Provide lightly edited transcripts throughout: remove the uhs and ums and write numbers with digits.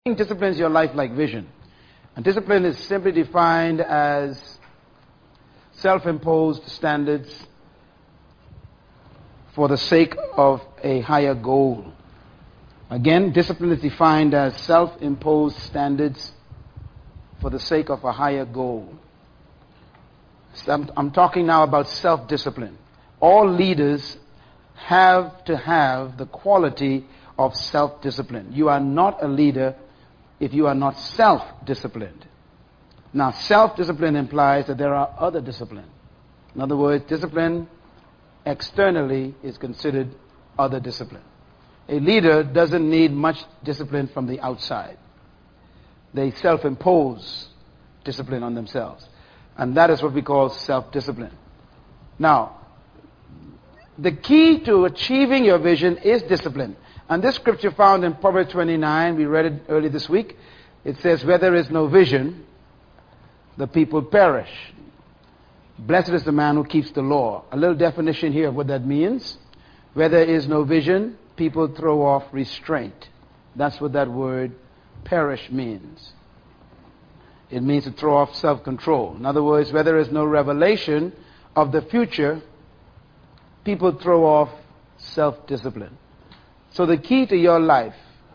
Discipline is your life-like vision. And discipline is simply defined as self-imposed standards for the sake of a higher goal. Again, discipline is defined as self-imposed standards for the sake of a higher goal. So I'm talking now about self-discipline. All leaders have to have the quality of self-discipline. You are not a leader if you are not self-disciplined. Now, self-discipline implies that there are other discipline. In other words, discipline externally is considered other discipline. A leader doesn't need much discipline from the outside. They self-impose discipline on themselves. And that is what we call self-discipline. Now, the key to achieving your vision is discipline. And this scripture found in Proverbs 29, we read it early this week. It says, where there is no vision, the people perish. Blessed is the man who keeps the law. A little definition here of what that means. Where there is no vision, people throw off restraint. That's what that word perish means. It means to throw off self-control. In other words, where there is no revelation of the future, people throw off self-discipline. So the key to your life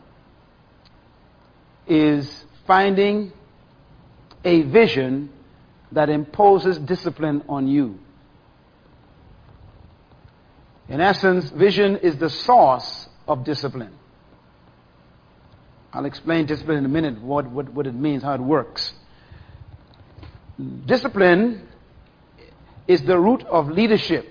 is finding a vision that imposes discipline on you. In essence, vision is the source of discipline. I'll explain discipline in a minute, what it means, how it works. Discipline is the root of leadership.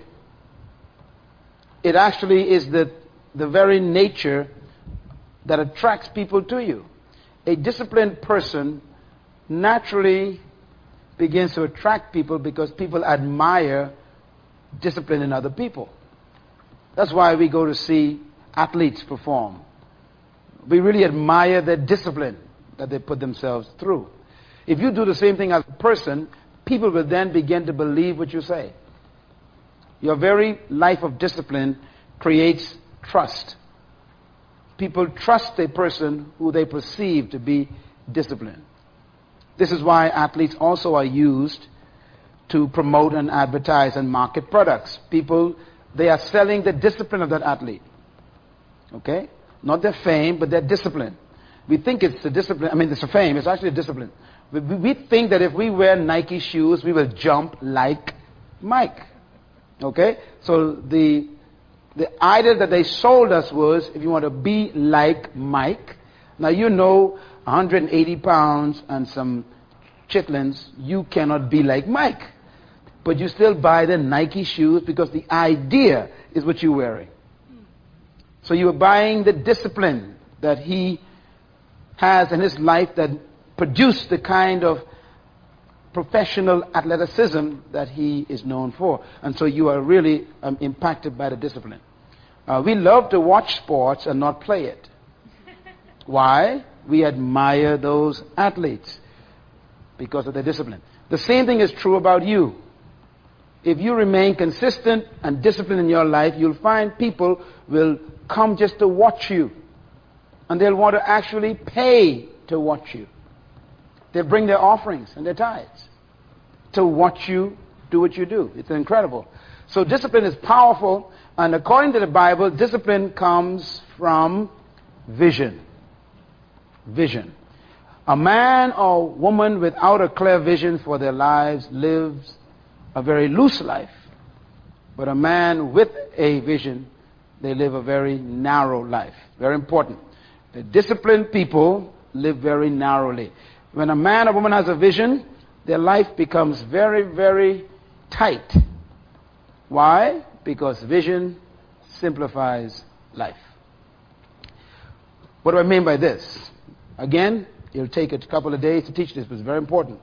It actually is the very nature that attracts people to you. A disciplined person naturally begins to attract people because people admire discipline in other people. That's why we go to see athletes perform. We really admire their discipline that they put themselves through. If you do the same thing as a person, people will then begin to believe what you say. Your very life of discipline creates trust. People trust a person who they perceive to be disciplined. This is why athletes also are used to promote and advertise and market products. People, they are selling the discipline of that athlete. Okay? Not their fame, but their discipline. We think it's the discipline, it's a fame, it's actually a discipline. We think that if we wear Nike shoes, we will jump like Mike. Okay? So the idea that they sold us was, if you want to be like Mike, now you know 180 pounds and some chitlins, you cannot be like Mike. But you still buy the Nike shoes because the idea is what you're wearing. So you are buying the discipline that he has in his life that produced the kind of professional athleticism that he is known for. And so you are really impacted by the discipline. We love to watch sports and not play it. Why? We admire those athletes because of their discipline. The same thing is true about you. If you remain consistent and disciplined in your life, you'll find people will come just to watch you. And they'll want to actually pay to watch you. They'll bring their offerings and their tithes to watch you do what you do. It's incredible. So discipline is powerful, and according to the Bible, discipline comes from vision. Vision. A man or woman without a clear vision for their lives lives a very loose life. But a man with a vision, they live a very narrow life. Very important. The disciplined people live very narrowly. When a man or woman has a vision, their life becomes very, very tight. Why? Because vision simplifies life. What do I mean by this? Again, it'll take a couple of days to teach this, but it's very important.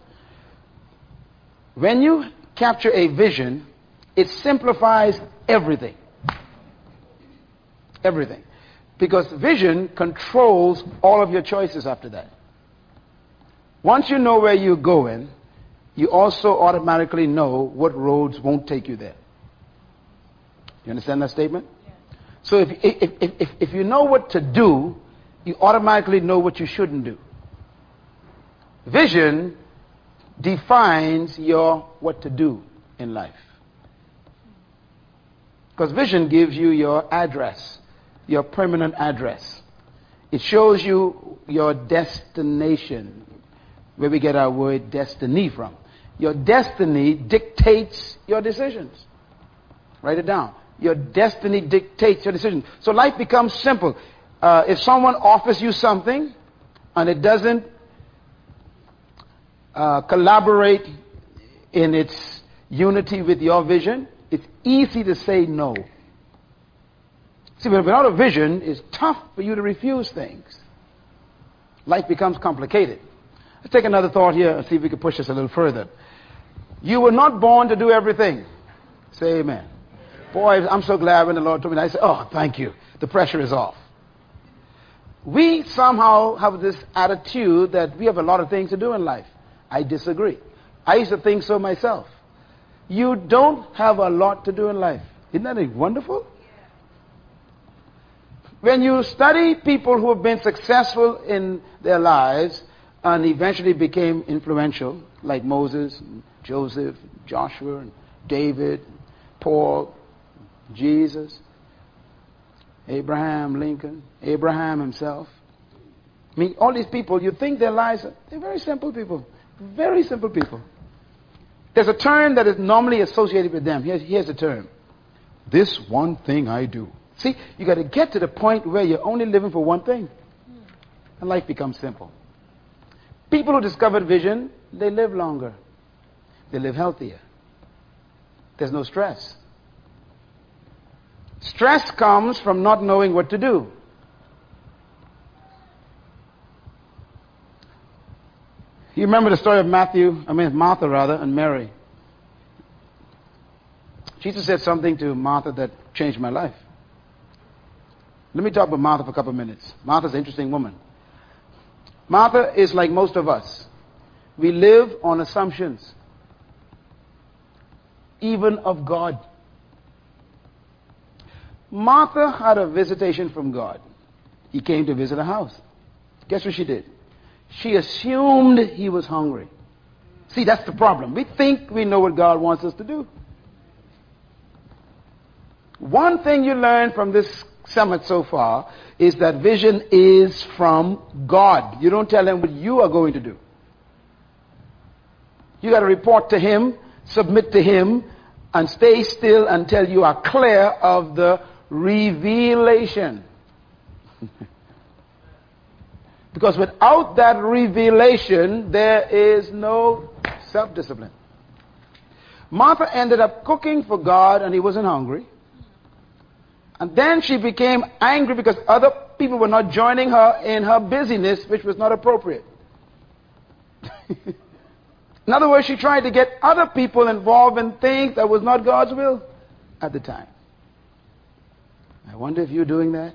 When you capture a vision, it simplifies everything. Everything. Because vision controls all of your choices after that. Once you know where you're going, you also automatically know what roads won't take you there. You understand that statement? Yes. So if you know what to do, you automatically know what you shouldn't do. Vision defines your what to do in life. Because vision gives you your address, your permanent address. It shows you your destination, where we get our word destiny from. Your destiny dictates your decisions. Write it down. Your destiny dictates your decisions. So life becomes simple. If someone offers you something and it doesn't collaborate in its unity with your vision, it's easy to say no. See, without a vision, it's tough for you to refuse things. Life becomes complicated. Let's take another thought here and see if we can push this a little further. You were not born to do everything. Say amen. Boy, I'm so glad when the Lord told me that. I said, oh, thank you. The pressure is off. We somehow have this attitude that we have a lot of things to do in life. I disagree. I used to think so myself. You don't have a lot to do in life. Isn't that wonderful? When you study people who have been successful in their lives and eventually became influential, like Moses, and Joseph, Joshua, and David, Paul, Jesus, Abraham Lincoln, Abraham himself. I mean, all these people, you think their lives, they're very simple people. Very simple people. There's a term that is normally associated with them. Here's the term. This one thing I do. See, you got to get to the point where you're only living for one thing. And life becomes simple. People who discovered vision, they live longer. They live healthier. There's no stress. Stress comes from not knowing what to do. You remember the story of Martha and Mary. Jesus said something to Martha that changed my life. Let me talk about Martha for a couple of minutes. Martha's an interesting woman. Martha is like most of us. We live on assumptions, even of God. Martha had a visitation from God. He came to visit her house. Guess what she did? She assumed he was hungry. See, that's the problem. We think we know what God wants us to do. One thing you learn from this summit so far is that vision is from God. You don't tell him what you are going to do. You got to report to him, submit to him, and stay still until you are clear of the revelation. Because without that revelation, there is no self-discipline. Martha ended up cooking for God and he wasn't hungry. And then she became angry because other people were not joining her in her busyness, which was not appropriate. In other words, she tried to get other people involved in things that was not God's will at the time. I wonder if you're doing that.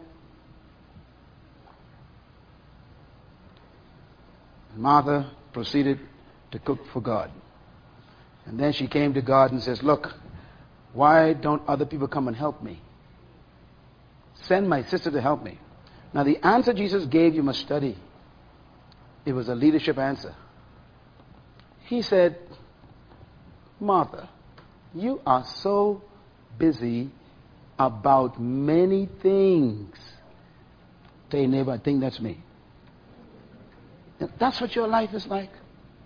Martha proceeded to cook for God. And then she came to God and says, look, why don't other people come and help me? Send my sister to help me. Now the answer Jesus gave you must study. It was a leadership answer. He said, Martha, you are so busy about many things. Tell your neighbor, I think that's me. That's what your life is like.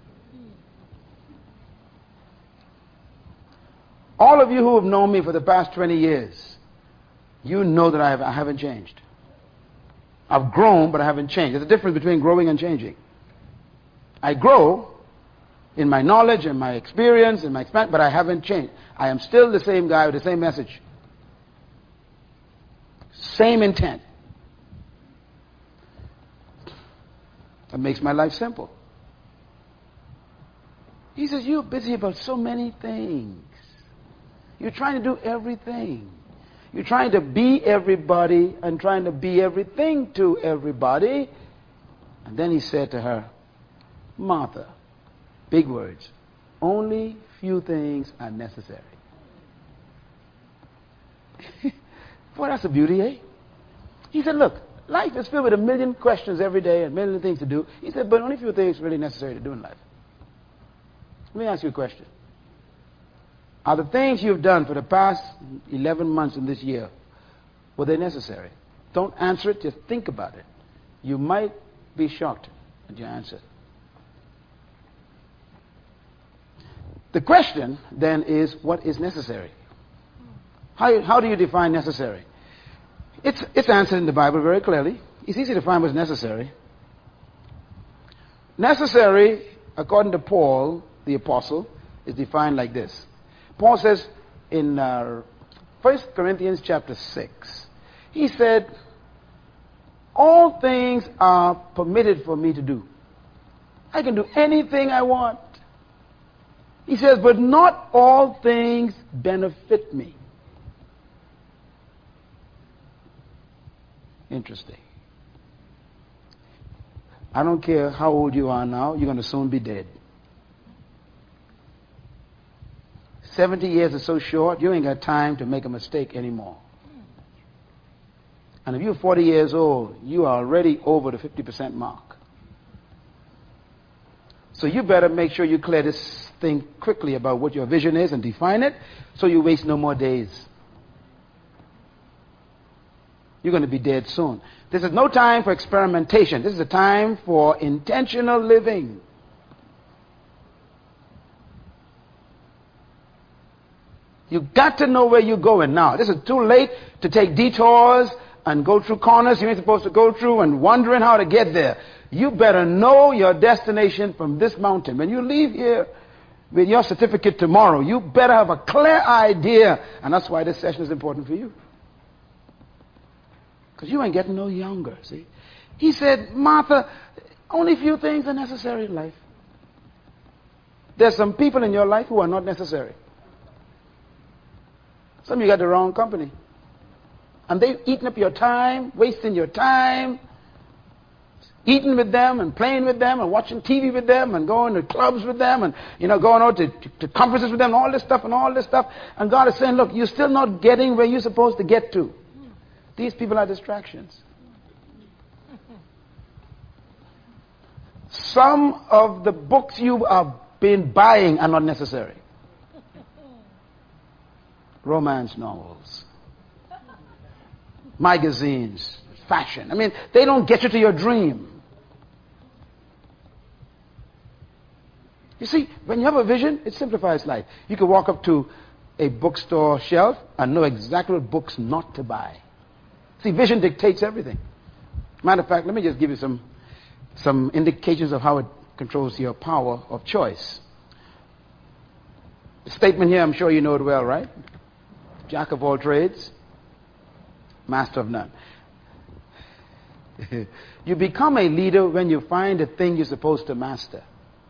All of you who have known me for the past 20 years, you know that I haven't changed. I've grown, but I haven't changed. There's a difference between growing and changing. I grow in my knowledge and my experience and my experience, but I haven't changed. I am still the same guy with the same message. Same intent. That makes my life simple. He says, you're busy about so many things. You're trying to do everything. You're trying to be everybody and trying to be everything to everybody. And then he said to her, Martha, big words, only few things are necessary. Boy, that's a beauty, eh? He said, look, Life is filled with a million questions every day and a million things to do. He said, but only a few things really necessary to do in life. Let me ask you a question. Are the things you've done for the past 11 months in this year, were they necessary? Don't answer it, just think about it. You might be shocked at your answer. The question then is, what is necessary? How do you define necessary? It's answered in the Bible very clearly. It's easy to find what's necessary. Necessary, according to Paul, the apostle, is defined like this. Paul says in 1 Corinthians chapter 6, he said, all things are permitted for me to do. I can do anything I want. He says, but not all things benefit me. Interesting. I don't care how old you are now, you're going to soon be dead. 70 years is so short, you ain't got time to make a mistake anymore. And if you're 40 years old, you are already over the 50% mark. So you better make sure you clear this thing quickly about what your vision is and define it so you waste no more days. You're going to be dead soon. This is no time for experimentation. This is a time for intentional living. You've got to know where you're going now. This is too late to take detours and go through corners you ain't supposed to go through and wondering how to get there. You better know your destination from this mountain. When you leave here with your certificate tomorrow, you better have a clear idea. And that's why this session is important for you. Because you ain't getting no younger, see. He said, Martha, only few things are necessary in life. There's some people in your life who are not necessary. Some of you got the wrong company. And they've eaten up your time, wasting your time, eating with them and playing with them and watching TV with them and going to clubs with them and, going out to conferences with them and all this stuff. And God is saying, look, you're still not getting where you're supposed to get to. These people are distractions. Some of the books you have been buying are not necessary. Romance novels, magazines, fashion. I mean, they don't get you to your dream. You see, when you have a vision, it simplifies life. You can walk up to a bookstore shelf and know exactly what books not to buy. See, vision dictates everything. Matter of fact, let me just give you some indications of how it controls your power of choice. The statement here, I'm sure you know it well, right? Jack of all trades, master of none. You become a leader when you find the thing you're supposed to master.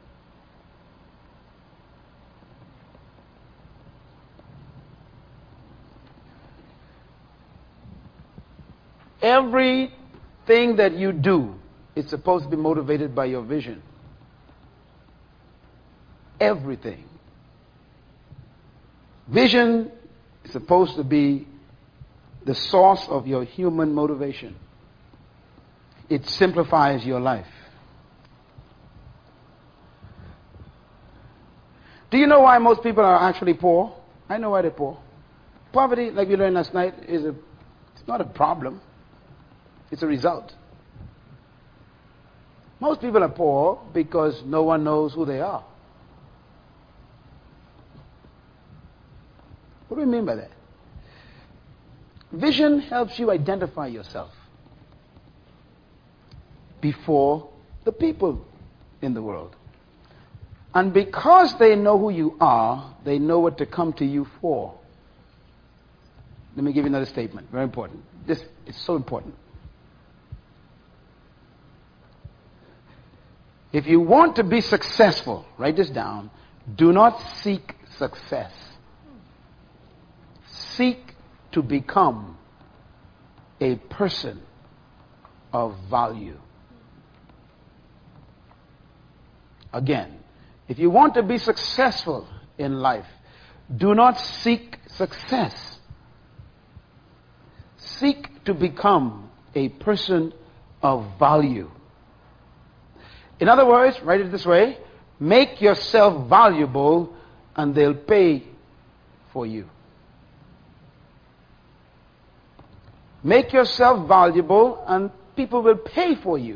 Everything that you do is supposed to be motivated by your vision. Everything. Vision is supposed to be the source of your human motivation. It simplifies your life. Do you know why most people are actually poor? I know why they're poor. Poverty, like we learned last night, it's not a problem. It's a result. Most people are poor because no one knows who they are. What do we mean by that? Vision helps you identify yourself before the people in the world. And because they know who you are, they know what to come to you for. Let me give you another statement, very important. This is so important. If you want to be successful, write this down, do not seek success. Seek to become a person of value. Again, if you want to be successful in life, do not seek success. Seek to become a person of value. In other words, write it this way: make yourself valuable and they'll pay for you. Make yourself valuable and people will pay for you.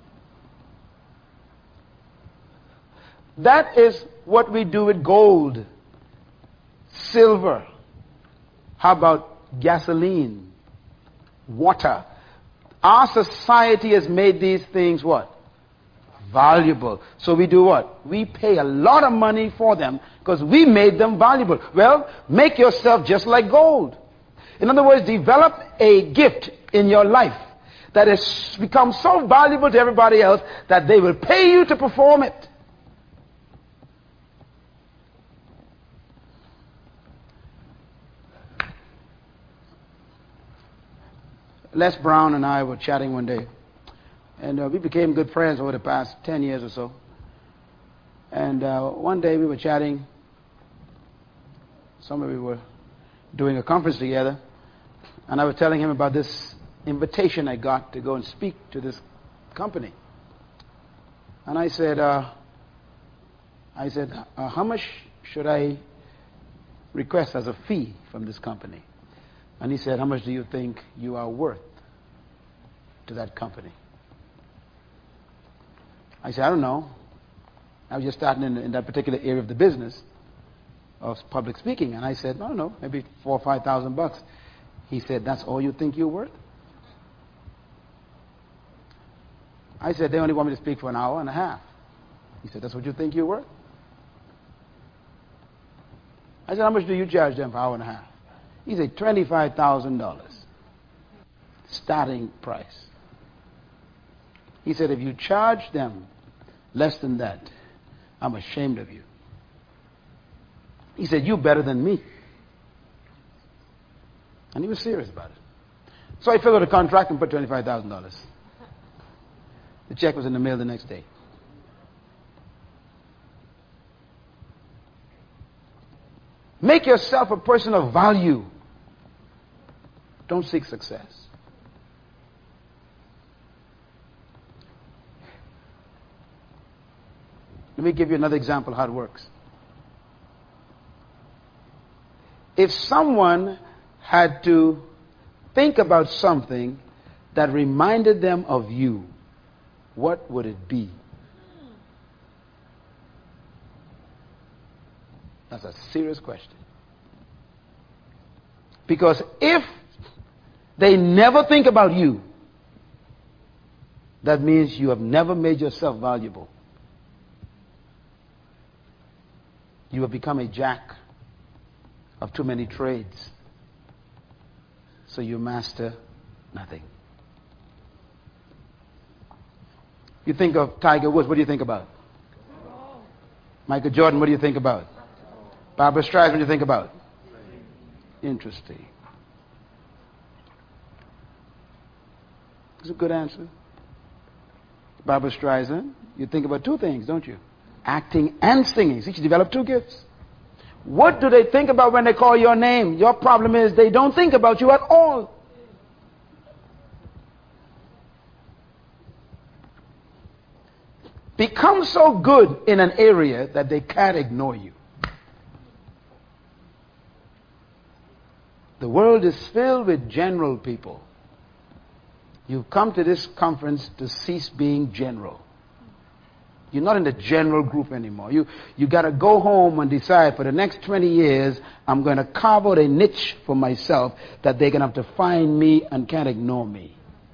That is what we do with gold, silver. How about gasoline, water? Our society has made these things what? Valuable. So we do what? We pay a lot of money for them because we made them valuable. Well, make yourself just like gold. In other words, develop a gift in your life that has become so valuable to everybody else that they will pay you to perform it. Les Brown and I were chatting one day, and we became good friends over the past 10 years or so. And one day we were chatting. We were doing a conference together, and I was telling him about this invitation I got to go and speak to this company. And I said, how much should I request as a fee from this company? And he said, how much do you think you are worth to that company? I said, I don't know. I was just starting in that particular area of the business of public speaking. And I said, I don't know, maybe $4,000 or $5,000. He said, that's all you think you're worth? I said, they only want me to speak for an hour and a half. He said, that's what you think you're worth? I said, how much do you charge them for an hour and a half? He said, $25,000. Starting price. He said, if you charge them less than that, I'm ashamed of you. He said, you're better than me. And he was serious about it. So I filled out a contract and put $25,000. The check was in the mail the next day. Make yourself a person of value. Don't seek success. Let me give you another example of how it works. If someone had to think about something that reminded them of you, what would it be? That's a serious question. Because if they never think about you, that means you have never made yourself valuable. You have become a jack of too many trades. So you master nothing. You think of Tiger Woods, what do you think about? Michael Jordan, what do you think about? Barbara Streisand, what do you think about? Interesting. That's a good answer. Barbara Streisand, you think about two things, don't you? Acting and singing. See, she developed two gifts. What do they think about when they call your name? Your problem is they don't think about you at all. Become so good in an area that they can't ignore you. The world is filled with general people. You've come to this conference to cease being general. You're not in the general group anymore. You got to go home and decide for the next 20 years, I'm going to carve out a niche for myself that they're going to have to find me and can't ignore me.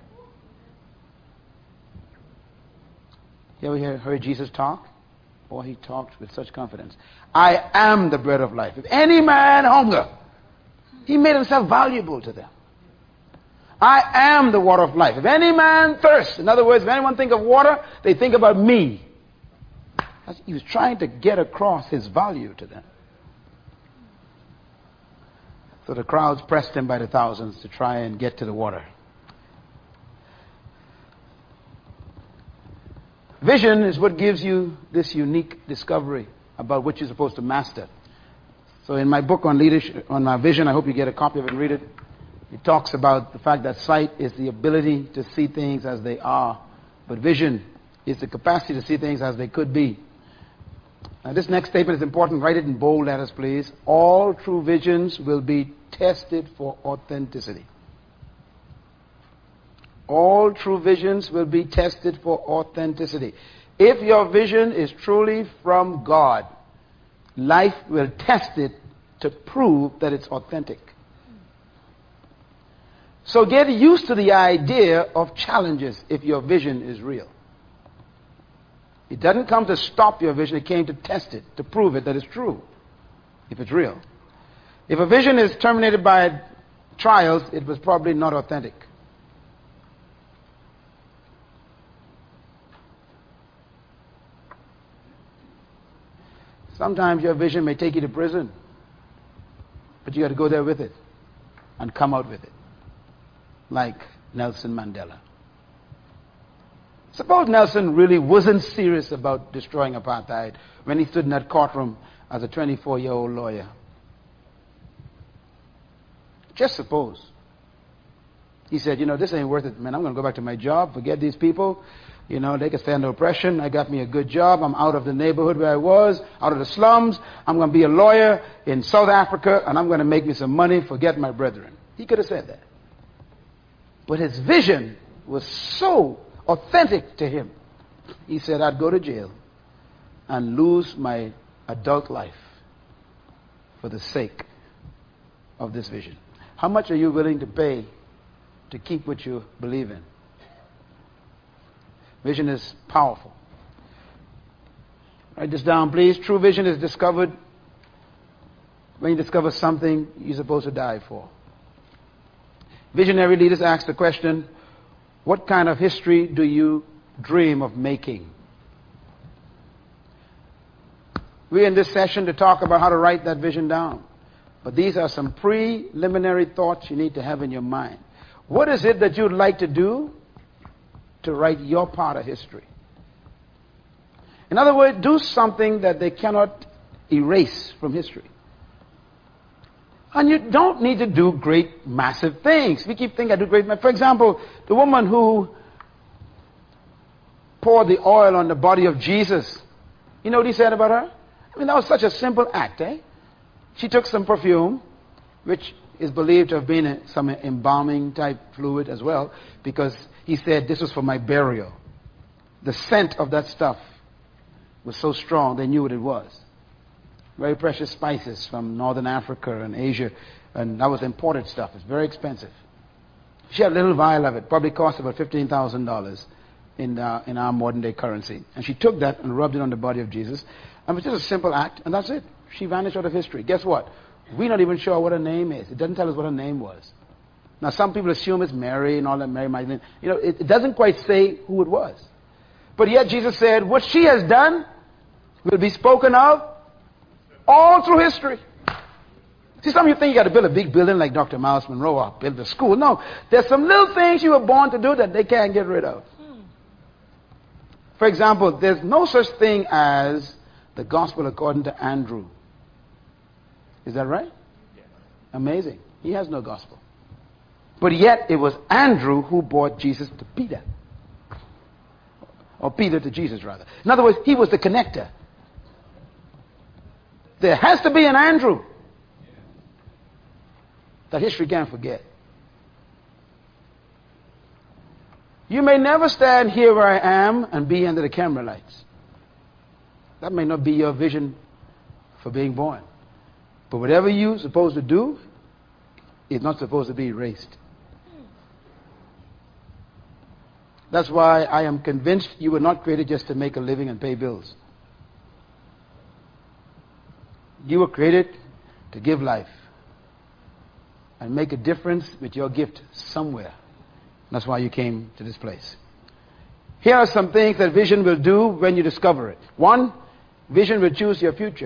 You ever heard Jesus talk? Boy, he talked with such confidence. I am the bread of life. If any man hunger, he made himself valuable to them. I am the water of life. If any man thirst, in other words, if anyone think of water, they think about me. He was trying to get across his value to them. So the crowds pressed him by the thousands to try and get to the water. Vision is what gives you this unique discovery about what you're supposed to master. So in my book on leadership, on my vision, I hope you get a copy of it and read it. He talks about the fact that sight is the ability to see things as they are, but vision is the capacity to see things as they could be. Now, this next statement is important. Write it in bold letters, please. All true visions will be tested for authenticity. All true visions will be tested for authenticity. If your vision is truly from God, life will test it to prove that it's authentic. So get used to the idea of challenges if your vision is real. It doesn't come to stop your vision, it came to test it, to prove it that it's true, if it's real. If a vision is terminated by trials, it was probably not authentic. Sometimes your vision may take you to prison, but you got to go there with it and come out with it, like Nelson Mandela. Suppose Nelson really wasn't serious about destroying apartheid when he stood in that courtroom as a 24-year-old lawyer. Just suppose. He said, this ain't worth it, man. I'm going to go back to my job, forget these people. They can stand the oppression. I got me a good job. I'm out of the neighborhood where I was, out of the slums. I'm going to be a lawyer in South Africa, and I'm going to make me some money, forget my brethren. He could have said that. But his vision was so authentic to him. He said, I'd go to jail and lose my adult life for the sake of this vision. How much are you willing to pay to keep what you believe in? Vision is powerful. Write this down, please. True vision is discovered when you discover something you're supposed to die for. Visionary leaders ask the question, what kind of history do you dream of making? We're in this session to talk about how to write that vision down. But these are some preliminary thoughts you need to have in your mind. What is it that you'd like to do to write your part of history? In other words, do something that they cannot erase from history. And you don't need to do great, massive things. We keep thinking I do great. For example, the woman who poured the oil on the body of Jesus. You know what he said about her? That was such a simple act, eh? She took some perfume, which is believed to have been some embalming type fluid as well, because he said, this was for my burial. The scent of that stuff was so strong, they knew what it was. Very precious spices from northern Africa and Asia, and that was imported stuff. It's very expensive. She had a little vial of it, probably cost about $15,000 in our modern day currency. And she took that and rubbed it on the body of Jesus. And it was just a simple act, and that's it. She vanished out of history. Guess what? We're not even sure what her name is. It doesn't tell us what her name was. Now, some people assume it's Mary and all that, Mary Magdalene. It doesn't quite say who it was. But yet Jesus said, what she has done will be spoken of all through history. See, some of you think you got to build a big building like Dr. Miles Monroe or build a school. No, there's some little things you were born to do that they can't get rid of. For example, there's no such thing as the gospel according to Andrew. Is that right? Yes. Amazing. He has no gospel. But yet it was Andrew who brought Jesus to Peter. Or Peter to Jesus, rather. In other words, he was the connector. There has to be an Andrew that history can't forget. You may never stand here where I am and be under the camera lights. That may not be your vision for being born. But whatever you're supposed to do is not supposed to be erased. That's why I am convinced you were not created just to make a living and pay bills. You were created to give life and make a difference with your gift somewhere. That's why you came to this place. Here are some things that vision will do when you discover it. 1, vision will choose your future.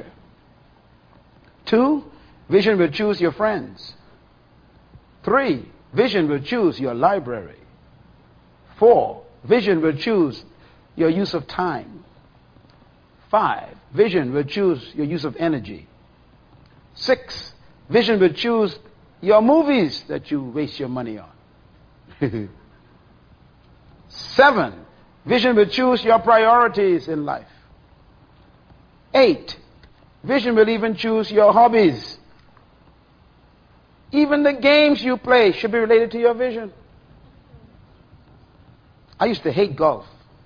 2, vision will choose your friends. 3, vision will choose your library. 4, vision will choose your use of time. 5, vision will choose your use of energy. 6, vision will choose your movies that you waste your money on. 7, vision will choose your priorities in life. 8, vision will even choose your hobbies. Even the games you play should be related to your vision. I used to hate golf.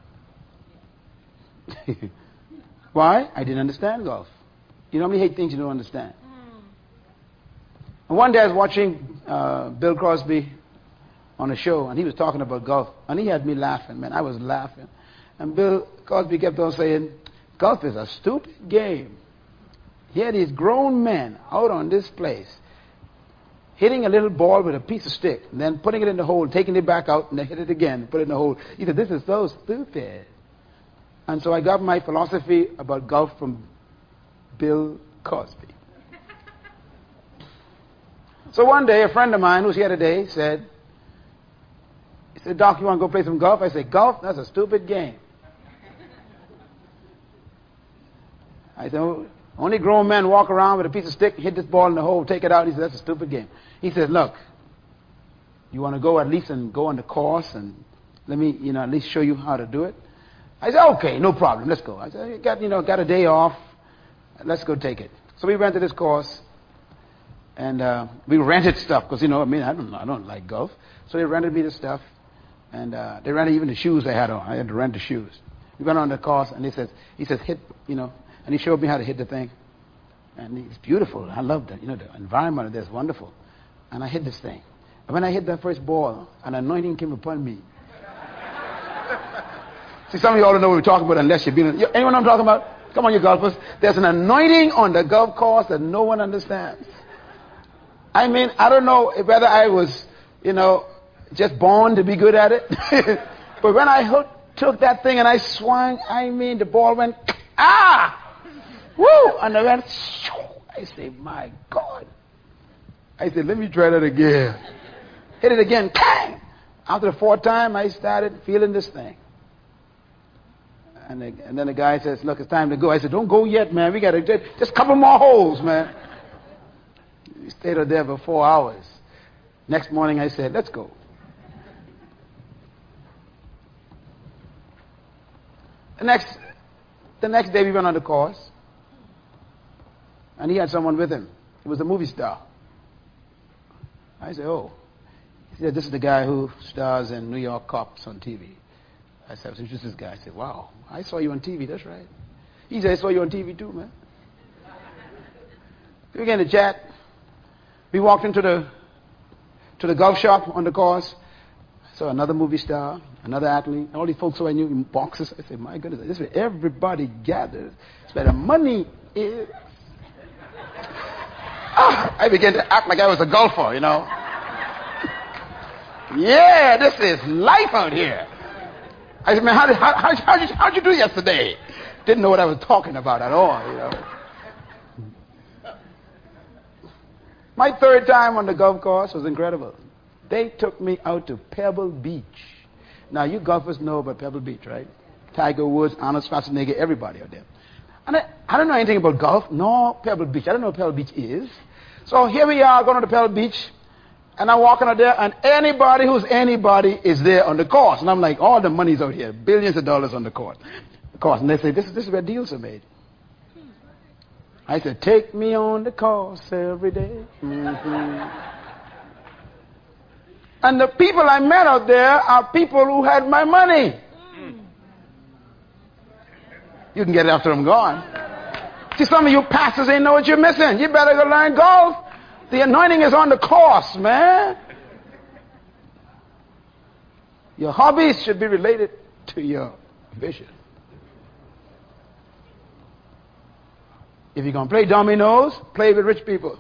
Why? I didn't understand golf. You normally hate things you don't understand. And one day I was watching Bill Crosby on a show, and he was talking about golf, and he had me laughing, man. I was laughing. And Bill Crosby kept on saying, golf is a stupid game. Here these grown men out on this place hitting a little ball with a piece of stick, and then putting it in the hole, taking it back out, and then hit it again, put it in the hole. He said, this is so stupid. And so I got my philosophy about golf from Bill Cosby. So one day, a friend of mine who's here today said, Doc, you want to go play some golf? I said, golf? That's a stupid game. I said, only grown men walk around with a piece of stick, hit this ball in the hole, take it out. He said, that's a stupid game. He said, look, you want to go at least and go on the course and let me, at least show you how to do it? I said, okay, no problem, let's go. I said, got a day off, let's go take it. So we rented this course, and we rented stuff, because, I don't like golf. So they rented me the stuff, and they rented even the shoes they had on. I had to rent the shoes. We went on the course, and he says, hit, and he showed me how to hit the thing. And it's beautiful. I loved it. The environment there is wonderful. And I hit this thing. And when I hit that first ball, an anointing came upon me. See, some of you all don't know what we're talking about unless you've been... Anyone know what I'm talking about? Come on, you golfers. There's an anointing on the golf course that no one understands. I mean, I don't know whether I was, just born to be good at it. But when I took that thing and I swung, the ball went... Ah! Woo! And I went, I say, my God. I said, let me try that again. Hit it again. Bang! After the 4th time, I started feeling this thing. And then the guy says, look, it's time to go. I said, don't go yet, man. We got to just a couple more holes, man. We stayed out there for 4 hours. Next morning, I said, let's go. The next day, we went on the course. And he had someone with him. It was a movie star. I said, oh. He said, this is the guy who stars in New York Cops on TV. I said, so this guy. I said, wow, I saw you on TV, that's right. He said, I saw you on TV too, man. We began to chat. We walked into the golf shop on the course. I saw another movie star, another athlete, all these folks who I knew in boxes. I said, my goodness, this is where everybody gathers. It's where the money is. I began to act like I was a golfer, Yeah, this is life out here. I said, man, how'd you do yesterday? Didn't know what I was talking about at all, My 3rd time on the golf course was incredible. They took me out to Pebble Beach. Now, you golfers know about Pebble Beach, right? Tiger Woods, Arnold Schwarzenegger, everybody out there. And I don't know anything about golf, nor Pebble Beach. I don't know what Pebble Beach is. So here we are going to the Pebble Beach, and I'm walking out there, and anybody who's anybody is there on the course. And I'm like, all the money's out here, billions of dollars on the course. And they say, this is where deals are made. I said, take me on the course every day. Mm-hmm. And the people I met out there are people who had my money. You can get it after I'm gone. See, some of you pastors ain't know what you're missing. You better go learn golf. The anointing is on the course, man. Your hobbies should be related to your vision. If you're going to play dominoes, play with rich people.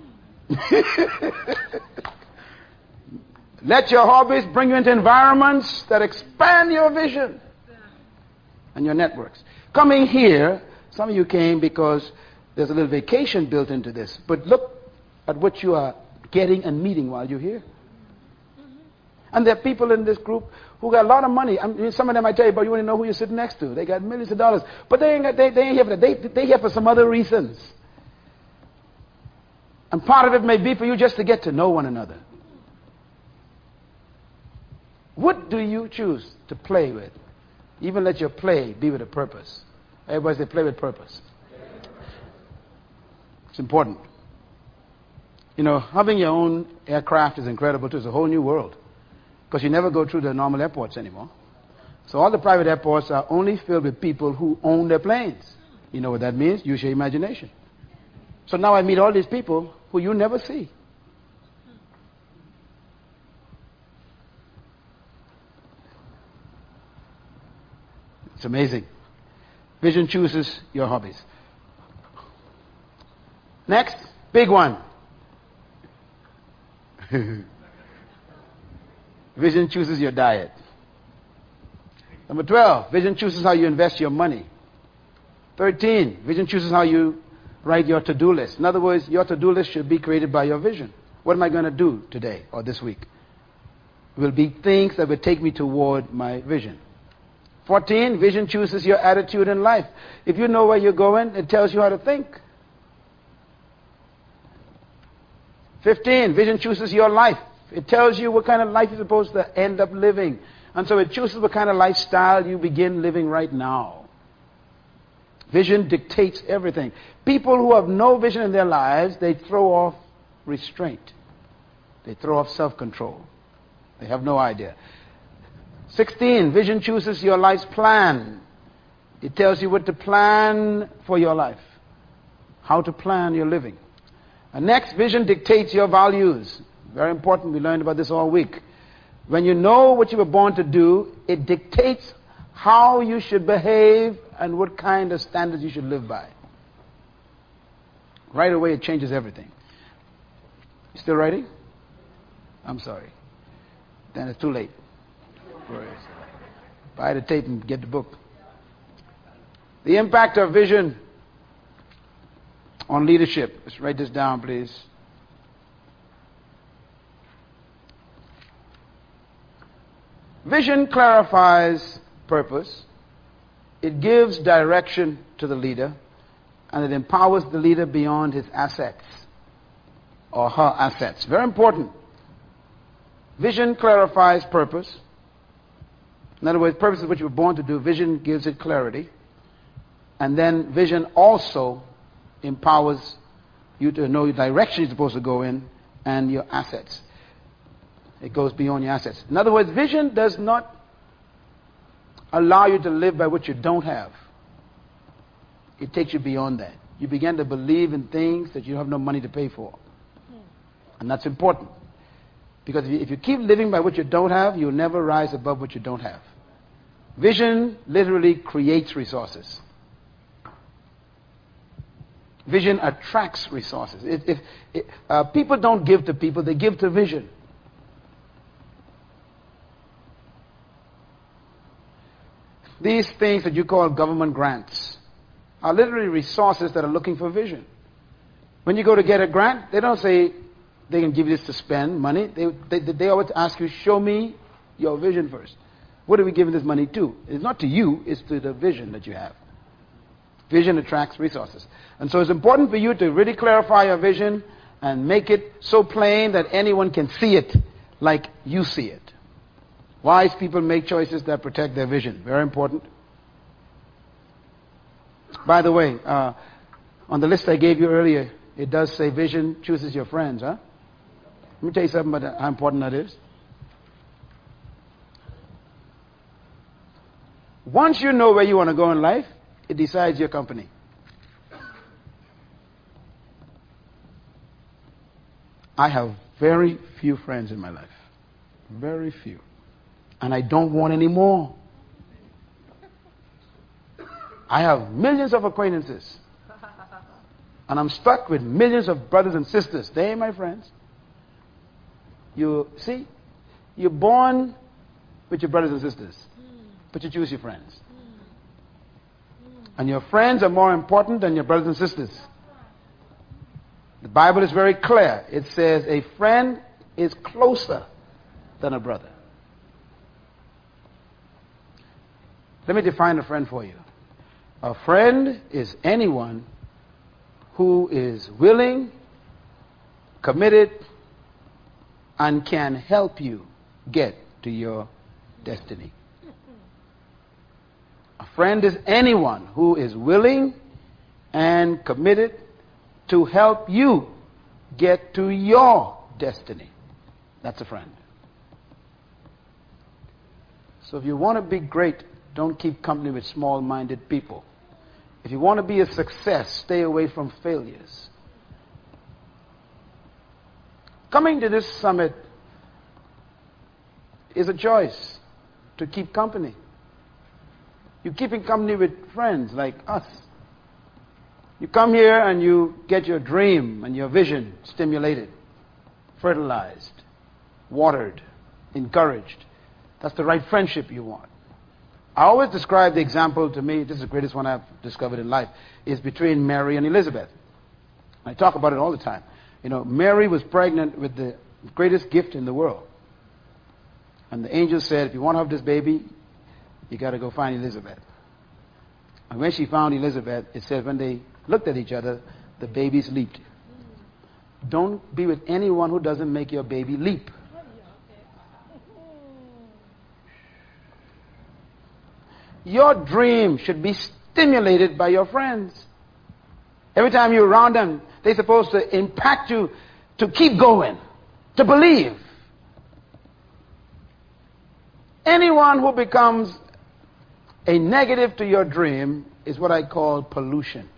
Let your hobbies bring you into environments that expand your vision and your networks. Coming here, some of you came because there's a little vacation built into this. But look at what you are getting and meeting while you're here. And there are people in this group who got a lot of money. I mean, some of them I tell you, but you want to know who you're sitting next to. They got millions of dollars. But they ain't here for that. They here for some other reasons. And part of it may be for you just to get to know one another. What do you choose to play with? Even let your play be with a purpose. Everybody say play with purpose. It's important. You know, having your own aircraft is incredible too. It's a whole new world. Because you never go through the normal airports anymore. So all the private airports are only filled with people who own their planes. You know what that means? Use your imagination. So now I meet all these people who you never see. It's amazing. Vision chooses your hobbies. Next, big one. Vision chooses your diet. Number 12, vision chooses how you invest your money. 13, vision chooses how you write your to-do list. In other words, your to-do list should be created by your vision. What am I going to do today or this week? It will be things that will take me toward my vision. 14, vision chooses your attitude in life. If you know where you're going, it tells you how to think. 15, vision chooses your life. It tells you what kind of life you're supposed to end up living. And so it chooses what kind of lifestyle you begin living right now. Vision dictates everything. People who have no vision in their lives, they throw off restraint. They throw off self-control. They have no idea. 16, vision chooses your life's plan. It tells you what to plan for your life. How to plan your living. And next, vision dictates your values. Very important. We learned about this all week. When you know what you were born to do, it dictates how you should behave and what kind of standards you should live by. Right away, it changes everything. You still writing? I'm sorry. Then it's too late. Buy the tape and get the book. The impact of vision on leadership. Let's write this down, please. Vision clarifies purpose. It gives direction to the leader, and it empowers the leader beyond his assets or her assets. Very important. Vision clarifies purpose. In other words, purpose is what you were born to do. Vision gives it clarity. And then vision also empowers you to know the direction you're supposed to go in and your assets. It goes beyond your assets. In other words, vision does not allow you to live by what you don't have. It takes you beyond that. You begin to believe in things that you have no money to pay for. And that's important. Because if you keep living by what you don't have, you'll never rise above what you don't have. Vision literally creates resources. Vision attracts resources. People don't give to people, they give to vision. These things that you call government grants are literally resources that are looking for vision. When you go to get a grant, they don't say they can give you this to spend money. They always ask you, show me your vision first. What are we giving this money to? It's not to you, it's to the vision that you have. Vision attracts resources. And so it's important for you to really clarify your vision and make it so plain that anyone can see it like you see it. Wise people make choices that protect their vision. Very important. By the way, on the list I gave you earlier, it does say vision chooses your friends, huh? Let me tell you something about how important that is. Once you know where you want to go in life, it decides your company. I have very few friends in my life. Very few. And I don't want any more. I have millions of acquaintances. And I'm stuck with millions of brothers and sisters. They ain't my friends. You see, you're born with your brothers and sisters, but you choose your friends. And your friends are more important than your brothers and sisters. The Bible is very clear. It says a friend is closer than a brother. Let me define a friend for you. A friend is anyone who is willing committed, and can help you get to your destiny. A friend is anyone who is willing and committed to help you get to your destiny. That's a friend. So if you want to be great, don't keep company with small-minded people. If you want to be a success, stay away from failures. Coming to this summit is a choice to keep company. You're keeping company with friends like us. You come here and you get your dream and your vision stimulated, fertilized, watered, encouraged. That's the right friendship you want. I always describe the example, to me, this is the greatest one I've discovered in life, is between Mary and Elizabeth. I talk about it all the time. You know, Mary was pregnant with the greatest gift in the world. And the angel said, if you want to have this baby, you got to go find Elizabeth. And when she found Elizabeth, it said when they looked at each other, the babies leaped. Don't be with anyone who doesn't make your baby leap. Your dream should be stimulated by your friends. Every time you're around them, they're supposed to impact you to keep going, to believe. Anyone who becomes a negative to your dream is what I call pollution.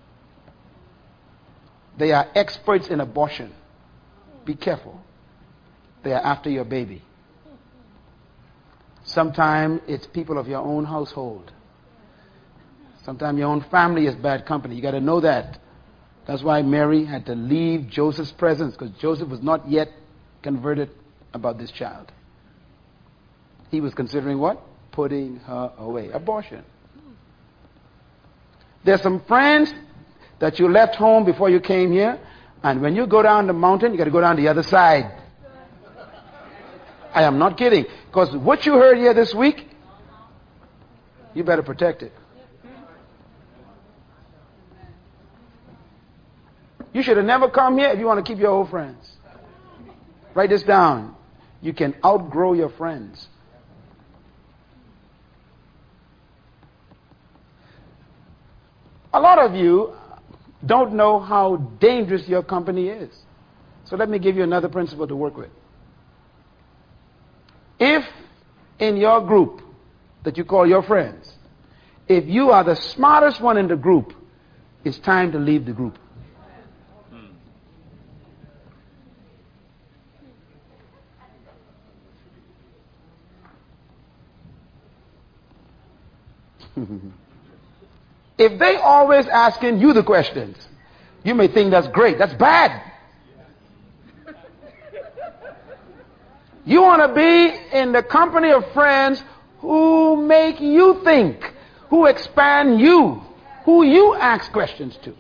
They are experts in abortion. Be careful. They are after your baby. Sometimes it's people of your own household. Sometimes your own family is bad company. You got to know that. That's why Mary had to leave Joseph's presence, because Joseph was not yet converted about this child. He was considering what? Putting her away. Abortion. There's some friends that you left home before you came here, and when you go down the mountain, you got to go down the other side. I am not kidding. Because what you heard here this week, you better protect it. You should have never come here if you want to keep your old friends. Write this down. You can outgrow your friends. A lot of you don't know how dangerous your company is. So let me give you another principle to work with. If in your group that you call your friends, if you are the smartest one in the group, it's time to leave the group. If they always asking you the questions, you may think that's great. That's bad. You want to be in the company of friends who make you think, who expand you, who you ask questions to.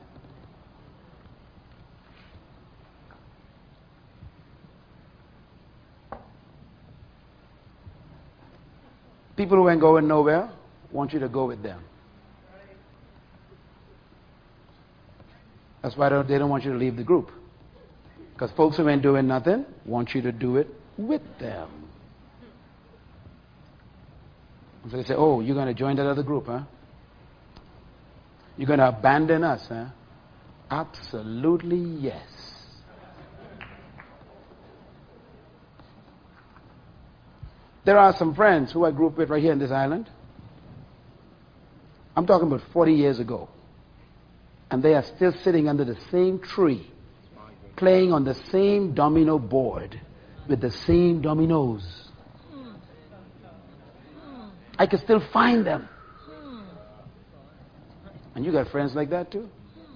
People who ain't going nowhere want you to go with them. That's why they don't want you to leave the group. Because folks who ain't doing nothing want you to do it with them. So they say, oh, you're going to join that other group, huh? You're going to abandon us, huh? Absolutely yes. There are some friends who I grew up with right here in this island. I'm talking about 40 years ago. And they are still sitting under the same tree, playing on the same domino board with the same dominoes. I can still find them. And you got friends like that too?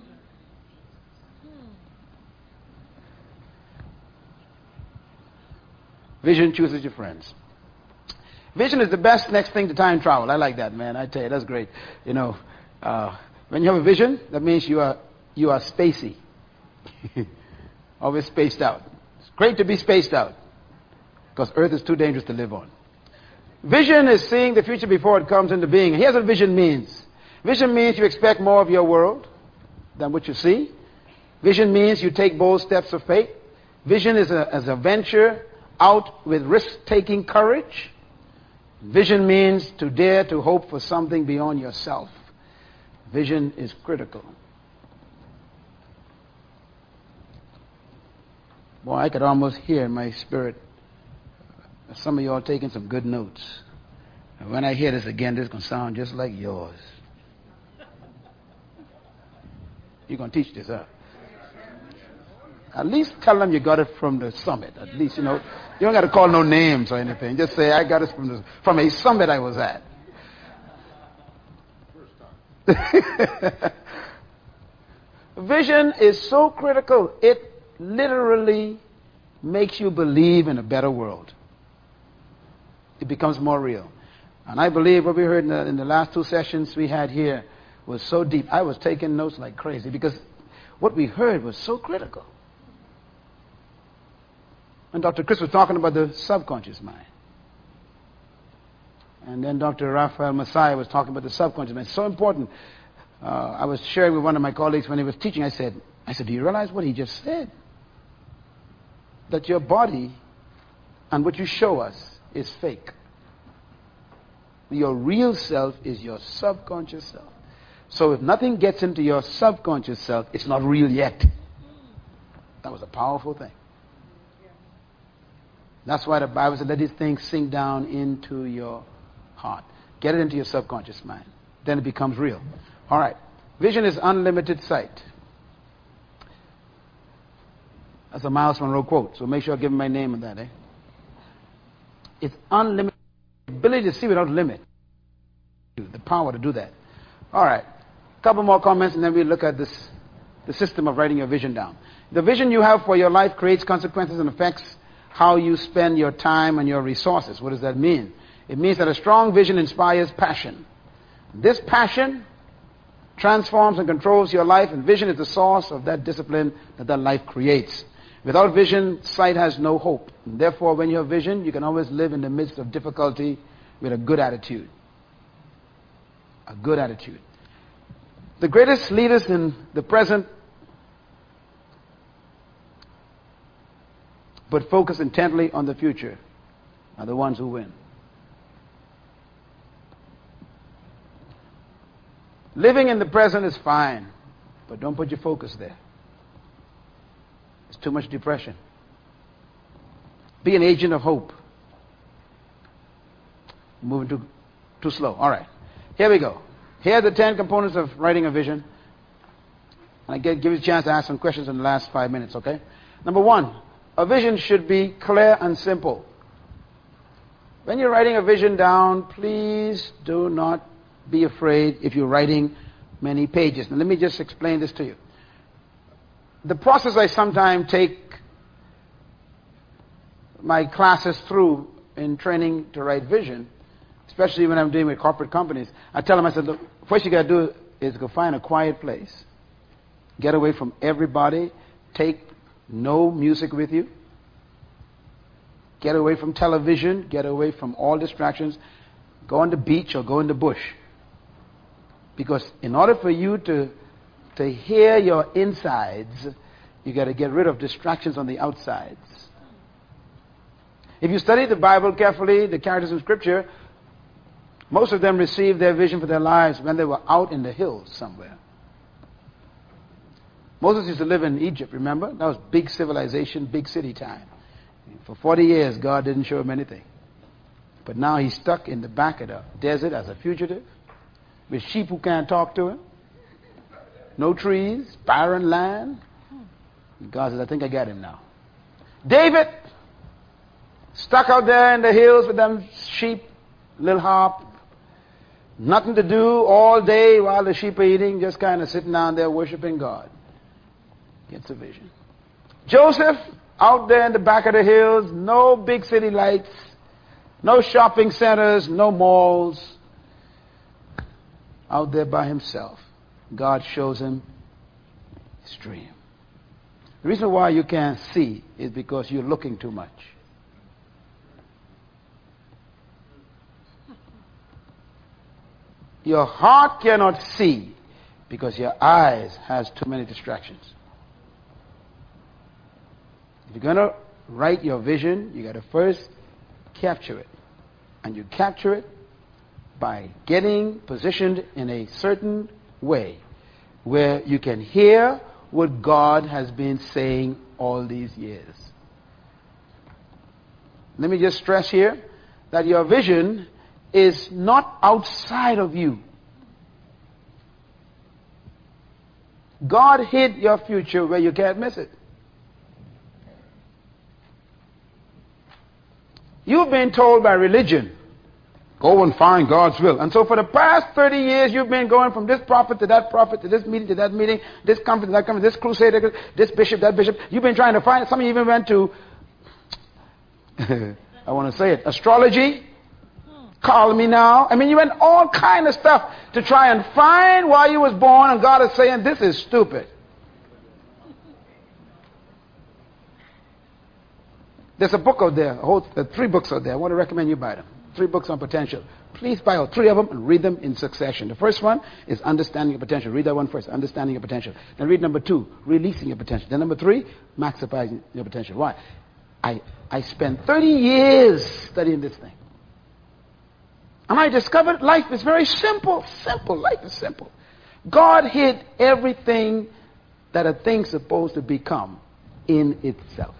Vision chooses your friends. Vision is the best next thing to time travel. I like that, man. I tell you, that's great. You know, when you have a vision, that means you are spacey. Always spaced out. It's great to be spaced out, because Earth is too dangerous to live on. Vision is seeing the future before it comes into being. Here's what vision means. Vision means you expect more of your world than what you see. Vision means you take bold steps of faith. Vision is a venture out with risk-taking courage. Vision means to dare to hope for something beyond yourself. Vision is critical. Boy, I could almost hear in my spirit some of you all taking some good notes. And when I hear this again, this is going to sound just like yours. You're going to teach this, huh? At least tell them you got it from the summit. At least, you don't got to call no names or anything. Just say, I got it from a summit I was at. Vision is so critical. It literally makes you believe in a better world. It becomes more real. And I believe what we heard in the last 2 sessions we had here was so deep. I was taking notes like crazy because what we heard was so critical. And Dr. Chris was talking about the subconscious mind. And then Dr. Raphael Messiah was talking about the subconscious mind. It's so important. I was sharing with one of my colleagues when he was teaching. I said, do you realize what he just said? That your body and what you show us is fake. Your real self is your subconscious self. So if nothing gets into your subconscious self, it's not real yet. That was a powerful thing. That's why the Bible said, let these things sink down into your heart. Get it into your subconscious mind. Then it becomes real. All right. Vision is unlimited sight. That's a Miles Monroe quote. So make sure I give him my name on that. It's unlimited. Ability to see without limit. The power to do that. All right. A couple more comments and then we'll look at the system of writing your vision down. The vision you have for your life creates consequences and affects how you spend your time and your resources. What does that mean? It means that a strong vision inspires passion. This passion transforms and controls your life, and vision is the source of that discipline that life creates. Without vision, sight has no hope. And therefore, when you have vision, you can always live in the midst of difficulty with a good attitude. A good attitude. The greatest leaders in the present but focus intently on the future are the ones who win. Living in the present is fine, but don't put your focus there. It's too much depression. Be an agent of hope. Moving too slow. All right. Here we go. Here are the 10 components of writing a vision. And I give you a chance to ask some questions in the last 5 minutes, okay? Number 1, a vision should be clear and simple. When you're writing a vision down, please do not be afraid if you're writing many pages. Now let me just explain this to you. The process I sometimes take my classes through in training to write vision, especially when I'm dealing with corporate companies, I tell them, I said, look, first you got to do is go find a quiet place. Get away from everybody. Take no music with you. Get away from television. Get away from all distractions. Go on the beach or go in the bush. Because in order for you to hear your insides, you got to get rid of distractions on the outsides. If you study the Bible carefully, the characters in Scripture, most of them received their vision for their lives when they were out in the hills somewhere. Moses used to live in Egypt, remember? That was big civilization, big city time. For 40 years, God didn't show him anything. But now he's stuck in the back of the desert as a fugitive, with sheep who can't talk to him, no trees, barren land. And God says, I think I got him now. David, stuck out there in the hills with them sheep, little harp, nothing to do all day while the sheep are eating, just kind of sitting down there worshiping God. Gets a vision. Joseph, out there in the back of the hills, no big city lights, no shopping centers, no malls, out there by himself. God shows him his dream. The reason why you can't see is because you're looking too much. Your heart cannot see because your eyes has too many distractions. If you're going to write your vision, you got to first capture it. And you capture it by getting positioned in a certain way where you can hear what God has been saying all these years. Let me just stress here that your vision is not outside of you. God hid your future where you can't miss it. You've been told by religion, go and find God's will. And so for the past 30 years, you've been going from this prophet, to this meeting, to that meeting, this conference, to that conference, this crusade, this bishop, that bishop. You've been trying to find it. Some of you even went to, I want to say it, astrology. Call me now. I mean, you went all kind of stuff to try and find why you was born, and God is saying, this is stupid. There's a book out there, 3 books out there. I want to recommend you buy them. 3 books on potential. Please buy all 3 of them and read them in succession. The first one is Understanding Your Potential. Read that one first, Understanding Your Potential. Then read number 2, Releasing Your Potential. Then number 3, Maximizing Your Potential. Why? I spent 30 years studying this thing. And I discovered life is very simple. Simple. Life is simple. God hid everything that a thing's supposed to become in itself.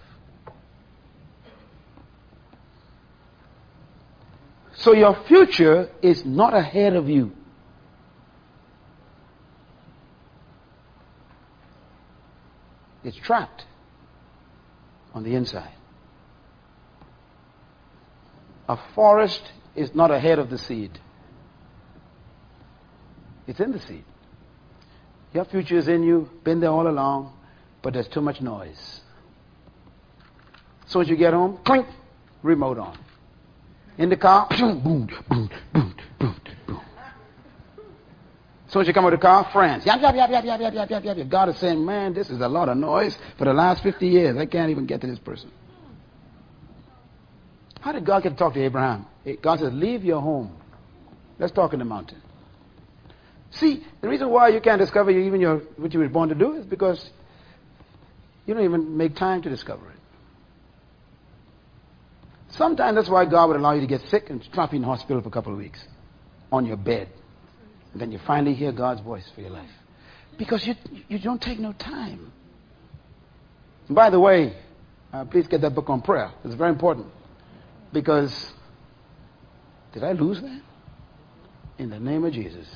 So your future is not ahead of you. It's trapped on the inside. A forest is not ahead of the seed. It's in the seed. Your future is in you, been there all along, but there's too much noise. So as you get home, clink, remote on. In the car, boom, boom, boom, boom, boom, boom. So as you come out of the car, friends, yap, yap, yap, yap, yap, yap, yap, yap, yap. God is saying, man, this is a lot of noise for the last 50 years. I can't even get to this person. How did God get to talk to Abraham? God said, leave your home. Let's talk in the mountain. See, the reason why you can't discover what you were born to do is because you don't even make time to discover it. Sometimes that's why God would allow you to get sick and drop you in the hospital for a couple of weeks on your bed. And then you finally hear God's voice for your life. Because you don't take no time. And by the way, please get that book on prayer. It's very important. Because, did I lose that? In the name of Jesus.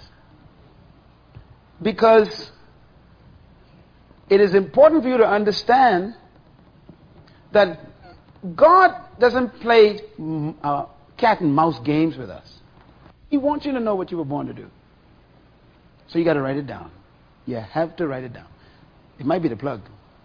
Because it is important for you to understand that God doesn't play cat and mouse games with us. He wants you to know what you were born to do. So you got to write it down. You have to write it down. It might be the plug.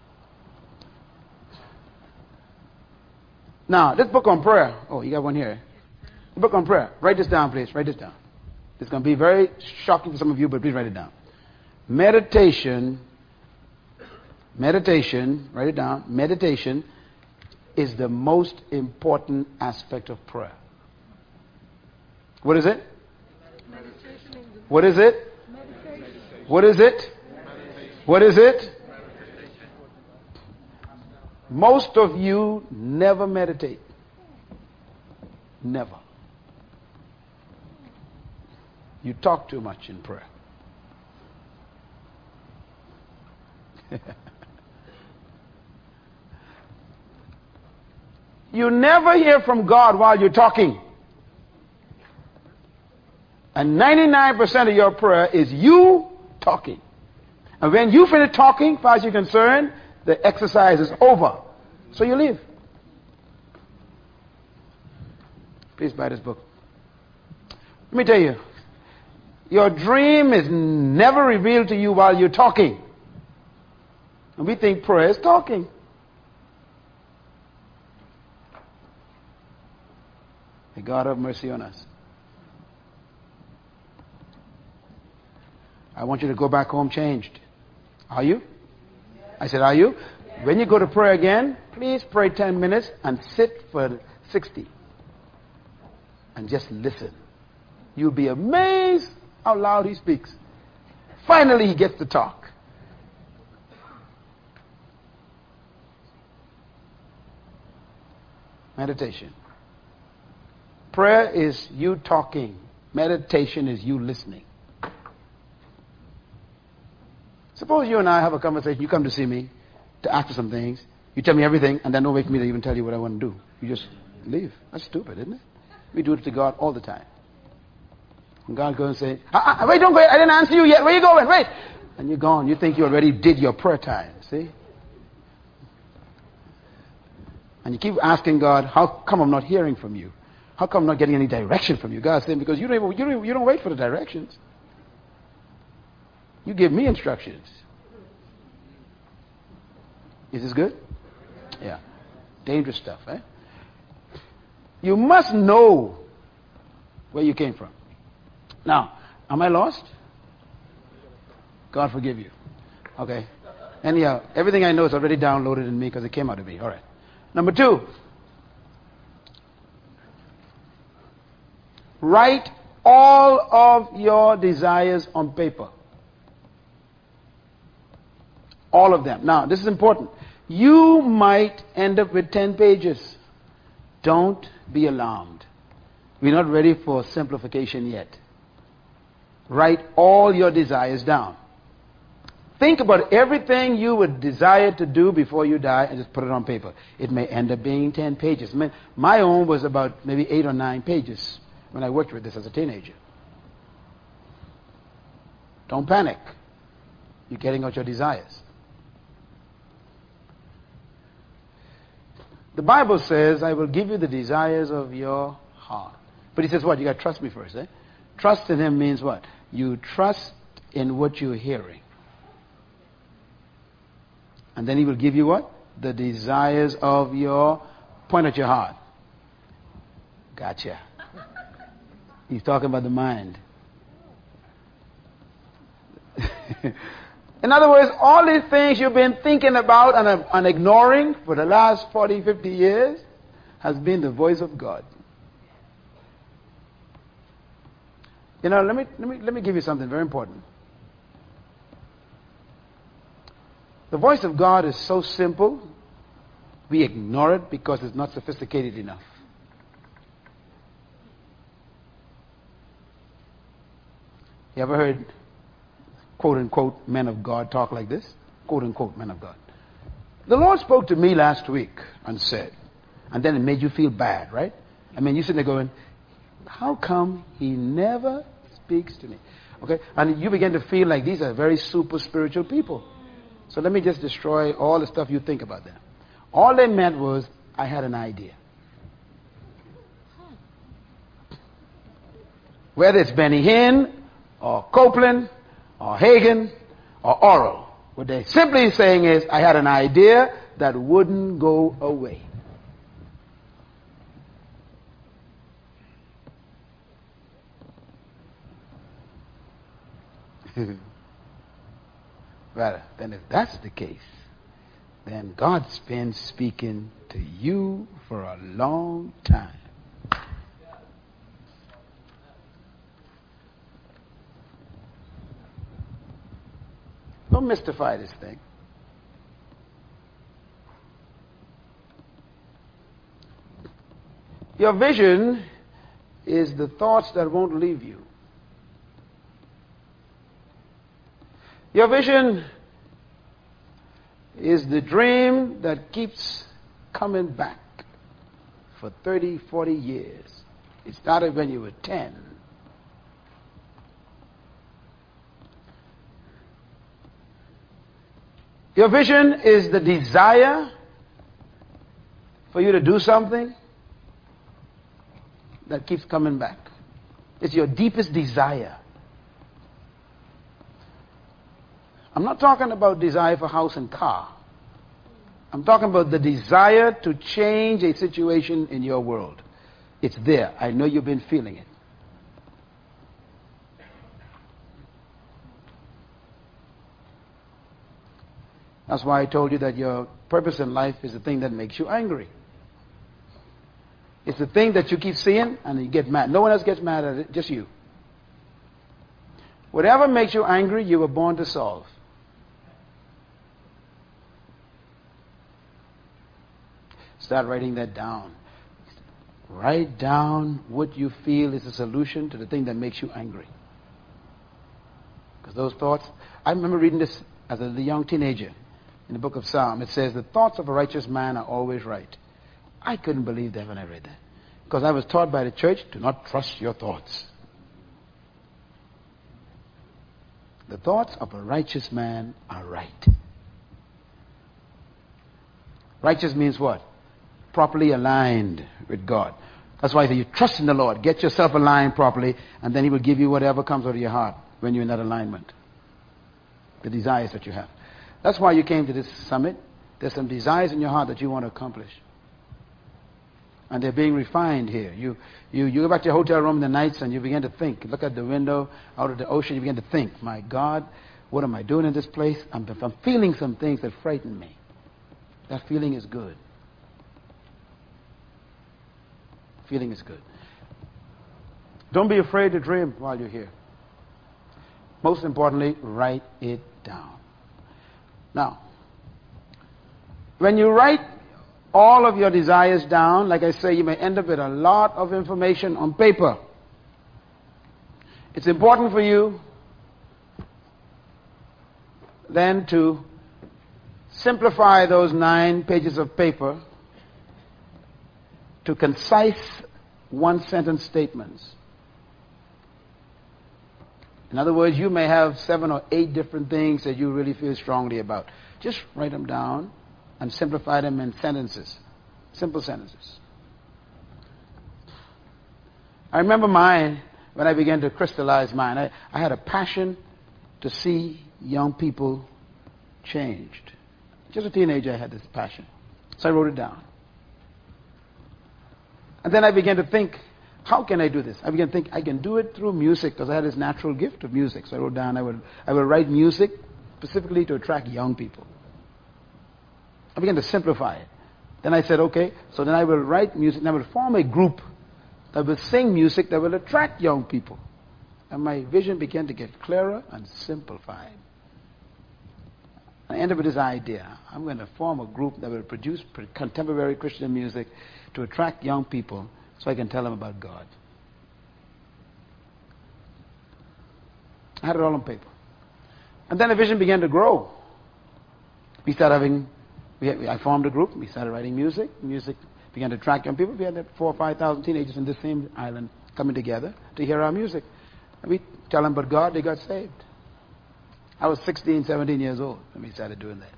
Now, this book on prayer. Oh, you got one here. The book on prayer. Write this down, please. Write this down. It's going to be very shocking to some of you, but please write it down. Meditation, write it down. Meditation is the most important aspect of prayer. What is it? What is it? What is it? What is it? Most of you never meditate. Never. You talk too much in prayer. You never hear from God while you're talking. And 99% of your prayer is you talking. And when you finish talking, as far as you're concerned, the exercise is over. So you leave. Please buy this book. Let me tell you, your dream is never revealed to you while you're talking. And we think prayer is talking. May God have mercy on us. I want you to go back home changed. Are you? I said, are you? When you go to pray again, please pray 10 minutes and sit for 60. And just listen. You'll be amazed how loud he speaks. Finally, he gets to talk. Meditation. Prayer is you talking. Meditation is you listening. Suppose you and I have a conversation. You come to see me to ask for some things. You tell me everything, and then don't wait for me to even tell you what I want to do. You just leave. That's stupid, isn't it? We do it to God all the time. And God goes and say, wait, don't go yet. I didn't answer you yet. Where are you going? Wait. And you're gone. You think you already did your prayer time. See? And you keep asking God, how come I'm not hearing from you? How come I'm not getting any direction from you? God's saying, because you don't wait for the directions. You give me instructions. Is this good? Yeah. Dangerous stuff, eh? You must know where you came from. Now, am I lost? God forgive you. Okay. Anyhow, everything I know is already downloaded in me because it came out of me. All right. Number 2. Write all of your desires on paper. All of them. Now, this is important. You might end up with 10 pages. Don't be alarmed. We're not ready for simplification yet. Write all your desires down. Think about everything you would desire to do before you die and just put it on paper. It may end up being 10 pages. My own was about maybe 8 or 9 pages when I worked with this as a teenager. Don't panic. You're getting out your desires. The Bible says, I will give you the desires of your heart. But he says what? You got to trust me first, eh? Trust in him means what? You trust in what you're hearing. And then he will give you what? The desires of your... Point at your heart. Gotcha. He's talking about the mind. In other words, all these things you've been thinking about and ignoring for the last 40, 50 years has been the voice of God. You know, let me give you something very important. The voice of God is so simple, we ignore it because it's not sophisticated enough. You ever heard quote-unquote men of God talk like this? Quote-unquote men of God. The Lord spoke to me last week and said, and then it made you feel bad, right? I mean, you're sitting there going, how come he never speaks to me? Okay? And you begin to feel like these are very super spiritual people. So let me just destroy all the stuff you think about them. All they meant was, I had an idea. Whether it's Benny Hinn, or Copeland, or Hagen, or Oral, what they're simply saying is, I had an idea that wouldn't go away. Well, then if that's the case, then God's been speaking to you for a long time. Don't mystify this thing. Your vision is the thoughts that won't leave you. Your vision is the dream that keeps coming back for 30, 40 years. It started when you were 10. Your vision is the desire for you to do something that keeps coming back. It's your deepest desire. I'm not talking about desire for house and car. I'm talking about the desire to change a situation in your world. It's there. I know you've been feeling it. That's why I told you that your purpose in life is the thing that makes you angry. It's the thing that you keep seeing and you get mad. No one else gets mad at it, just you. Whatever makes you angry, you were born to solve. Start writing that down. Write down what you feel is the solution to the thing that makes you angry. Because those thoughts, I remember reading this as a young teenager in the book of Psalm. It says, the thoughts of a righteous man are always right. I couldn't believe that when I read that. Because I was taught by the church, do not trust your thoughts. The thoughts of a righteous man are right. Righteous means what? Properly aligned with God. That's why you trust in the Lord. Get yourself aligned properly, and then He will give you whatever comes out of your heart when you're in that alignment. The desires that you have. That's why you came to this summit. There's some desires in your heart that you want to accomplish. And they're being refined here. You go back to your hotel room in the nights and you begin to think. Look at the window, out of the ocean, you begin to think, my God, what am I doing in this place? I'm feeling some things that frighten me. That feeling is good. Feeling is good. Don't be afraid to dream while you're here. Most importantly, write it down. Now, when you write all of your desires down, like I say, you may end up with a lot of information on paper. It's important for you then to simplify those 9 pages of paper to concise one-sentence statements. In other words, you may have 7 or 8 different things that you really feel strongly about. Just write them down and simplify them in sentences. Simple sentences. I remember mine, when I began to crystallize mine, I had a passion to see young people changed. Just a teenager, I had this passion. So I wrote it down. And then I began to think, how can I do this? I began to think, I can do it through music, because I had this natural gift of music. So I wrote down, I would write music specifically to attract young people. I began to simplify it. Then I said, okay, so then I will write music, and I will form a group that will sing music that will attract young people. And my vision began to get clearer and simplified. I ended with this idea. I'm going to form a group that will produce contemporary Christian music to attract young people so I can tell them about God. I had it all on paper. And then the vision began to grow. I formed a group. We started writing music. Music began to attract young people. We had 4,000 or 5,000 teenagers in this same island coming together to hear our music. And we tell them about God, they got saved. I was 16, 17 years old when we started doing that.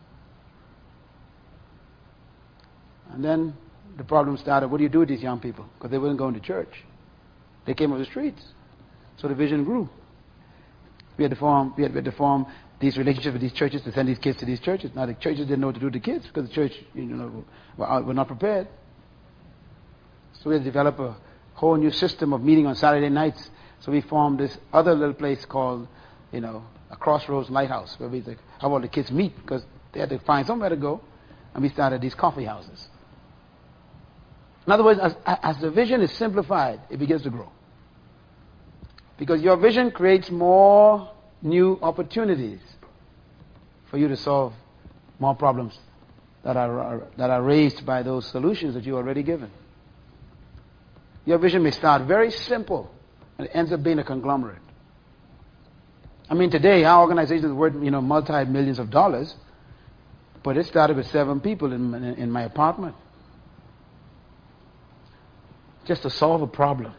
And then the problem started, what do you do with these young people? Because they weren't going to church. They came off the streets. So the vision grew. We had to form these relationships with these churches to send these kids to these churches. Now the churches didn't know what to do with the kids because the church, were not prepared. So we had to develop a whole new system of meeting on Saturday nights. So we formed this other little place called, a Crossroads Lighthouse, where we said, how about the kids meet? Because they had to find somewhere to go. And we started these coffee houses. In other words, as the vision is simplified, it begins to grow. Because your vision creates more new opportunities for you to solve more problems that are raised by those solutions that you already given. Your vision may start very simple and it ends up being a conglomerate. I mean, today our organization is worth multi-millions of dollars, but it started with 7 people in my apartment just to solve a problem.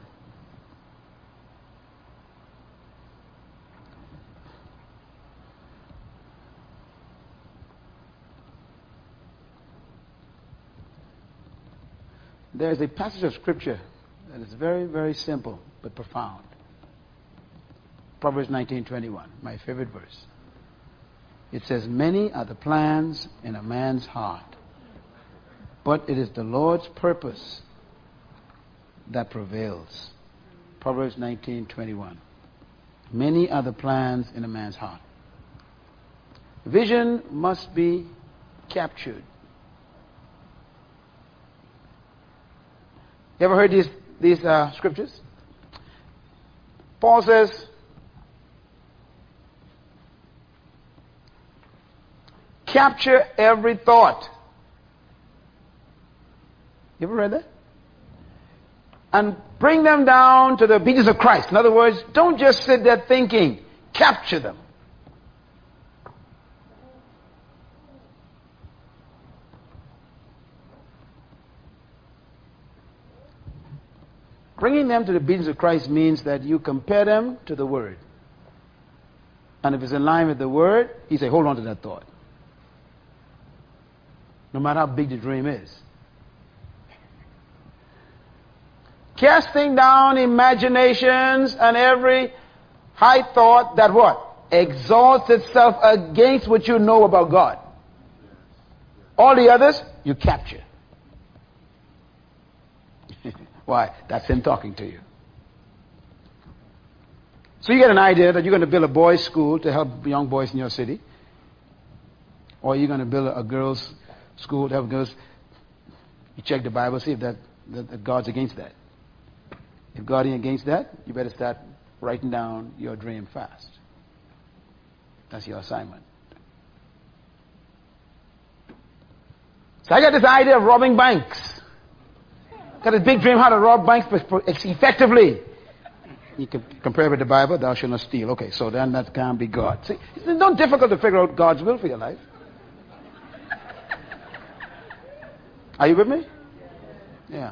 There is a passage of scripture that is very, very simple but profound. Proverbs 19:21, my favorite verse. It says, many are the plans in a man's heart, but it is the Lord's purpose that prevails. Proverbs 19:21. Many are the plans in a man's heart. Vision must be captured. You ever heard these scriptures? Paul says, capture every thought. You ever read that? and bring them down to the obedience of Christ. In other words, don't just sit there thinking. Capture them. Bringing them to the obedience of Christ means that you compare them to the Word. And if it's in line with the Word, you say, hold on to that thought. No matter how big the dream is. Casting down imaginations and every high thought that what? Exalts itself against what you know about God. All the others, you capture. Why? That's Him talking to you. So you get an idea that you're going to build a boys' school to help young boys in your city. Or you're going to build a girls' school to help girls. You check the Bible, see if that God's against that. If God ain't against that, you better start writing down your dream fast. That's your assignment. So I got this idea of robbing banks. Got a big dream how to rob banks effectively. You can compare it with the Bible, thou shalt not steal. Okay, so then that can't be God. See, it's not difficult to figure out God's will for your life. Are you with me? Yeah.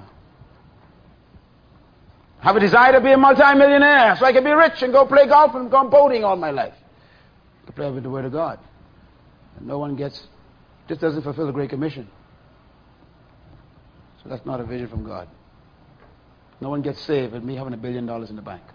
Have a desire to be a multi-millionaire so I can be rich and go play golf and go boating all my life. Compare it with the Word of God. And no one gets, just doesn't fulfill the Great Commission. So that's not a vision from God. No one gets saved with me having $1 billion in the bank.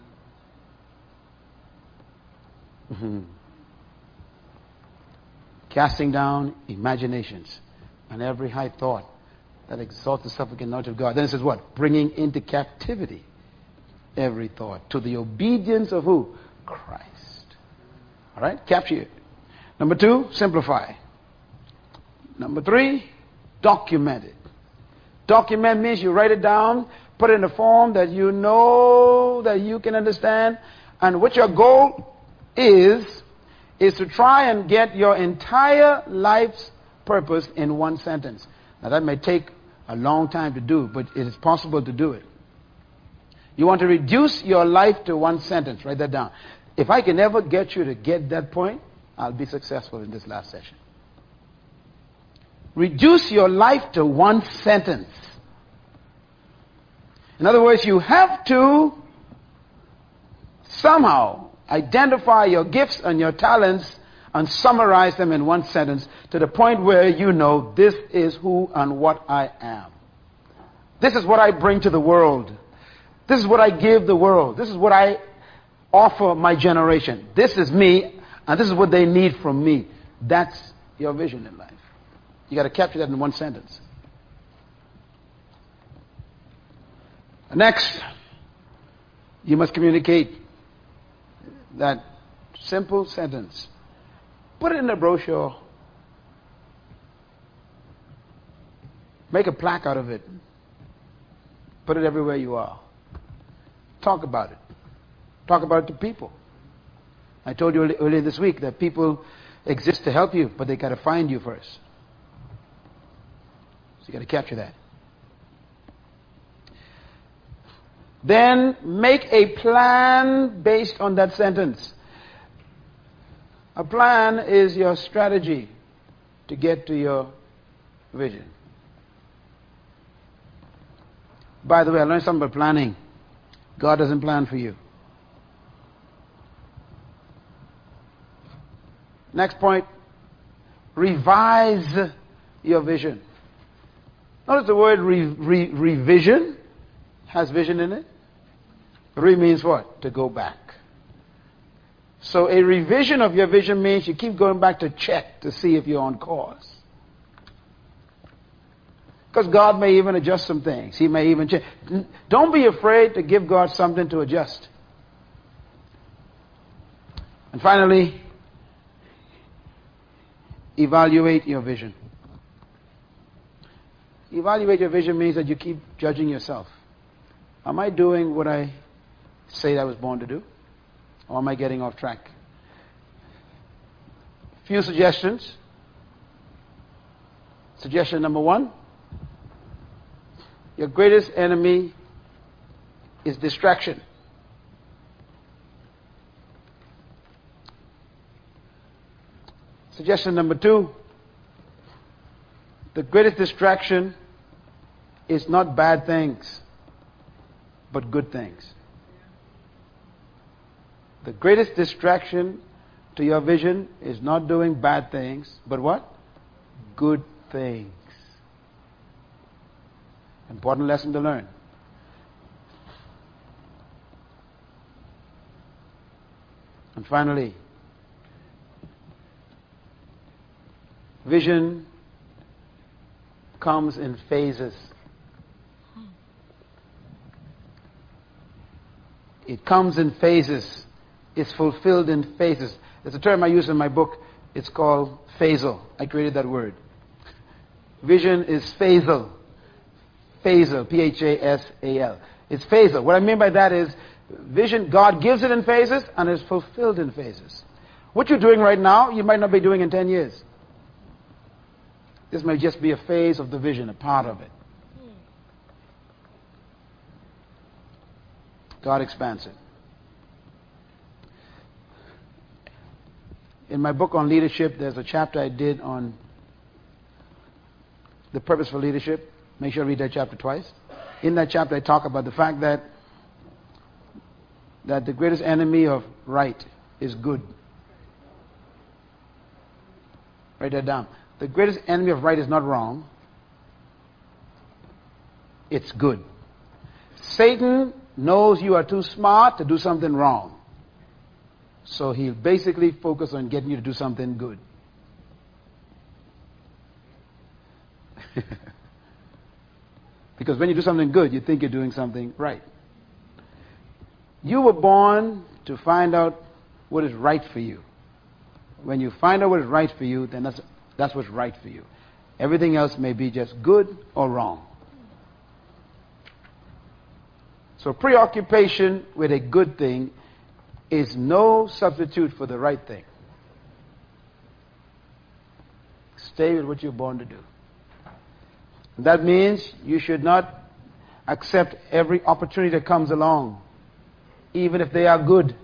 Casting down imaginations and every high thought that exalts itself against the knowledge of God. Then it says what? Bringing into captivity every thought to the obedience of who? Christ. All right? Capture it. Number 2, simplify. Number 3, document it. Document means you write it down, put it in a form that you know that you can understand, and what your goal is to try and get your entire life's purpose in one sentence. Now that may take a long time to do, but it is possible to do it. You want to reduce your life to one sentence. Write that down. If I can ever get you to get that point, I'll be successful in this last session. Reduce your life to one sentence. In other words, you have to somehow identify your gifts and your talents and summarize them in one sentence to the point where you know this is who and what I am. This is what I bring to the world. This is what I give the world. This is what I offer my generation. This is me, and this is what they need from me. That's your vision in life. You got to capture that in one sentence. Next, you must communicate that simple sentence. Put it in a brochure. Make a plaque out of it. Put it everywhere you are. Talk about it. Talk about it to people. I told you earlier this week that people exist to help you, but they got to find you first. So you got to capture that. Then make a plan based on that sentence. A plan is your strategy to get to your vision. By the way, I learned something about planning. God doesn't plan for you. Next point, revise your vision. Notice the word revision has vision in it. Re means what? To go back. So a revision of your vision means you keep going back to check to see if you're on course. Because God may even adjust some things. He may even change. Don't be afraid to give God something to adjust. And finally, evaluate your vision. Evaluate your vision means that you keep judging yourself. Am I doing what I say I was born to do? Or am I getting off track? Few suggestions. Suggestion number 1. Your greatest enemy is distraction. Suggestion number 2. The greatest distraction is not bad things, but good things. The greatest distraction to your vision is not doing bad things, but what? Good things. Important lesson to learn. And finally, vision comes in phases. It comes in phases. It's fulfilled in phases. There's a term I use in my book. It's called phasal. I created that word. Vision is phasal. Phasal. P-H-A-S-A-L. It's phasal. What I mean by that is vision, God gives it in phases and is fulfilled in phases. What you're doing right now, you might not be doing in 10 years. This may just be a phase of the vision, a part of it. God expands it. In my book on leadership, there's a chapter I did on the purpose for leadership. Make sure you read that chapter twice. In that chapter, I talk about the fact that the greatest enemy of right is good. Write that down. The greatest enemy of right is not wrong. It's good. Satan knows you are too smart to do something wrong. So he'll basically focus on getting you to do something good. Because when you do something good, you think you're doing something right. You were born to find out what is right for you. When you find out what is right for you, then that's what's right for you. Everything else may be just good or wrong. So preoccupation with a good thing is no substitute for the right thing. Stay with what you're born to do. That means you should not accept every opportunity that comes along, even if they are good.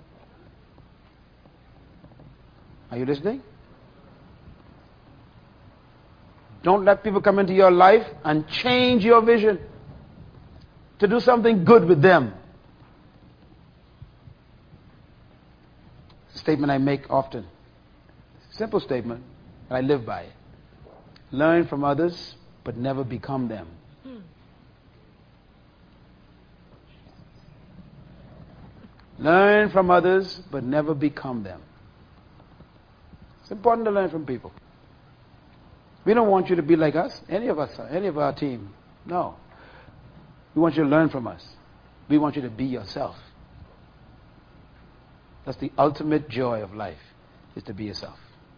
Are you listening? Don't let people come into your life and change your vision to do something good with them. Statement I make often. Simple statement, but I live by it. Learn from others, but never become them. Learn from others, but never become them. It's important to learn from people. We don't want you to be like us, any of us, any of our team. No. We want you to learn from us. We want you to be yourself. That's the ultimate joy of life, is to be yourself.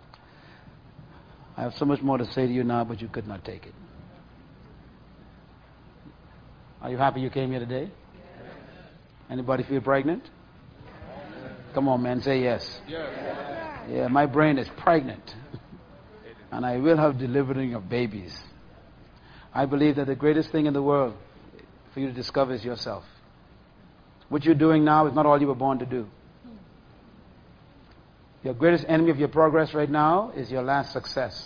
I have so much more to say to you now, but you could not take it. Are you happy you came here today? Yes. Anybody feel pregnant? Yes. Come on, man, say yes. Yes. Yeah, my brain is pregnant. And I will have delivering of babies. I believe that the greatest thing in the world for you to discover is yourself. What you're doing now is not all you were born to do. Your greatest enemy of your progress right now is your last success.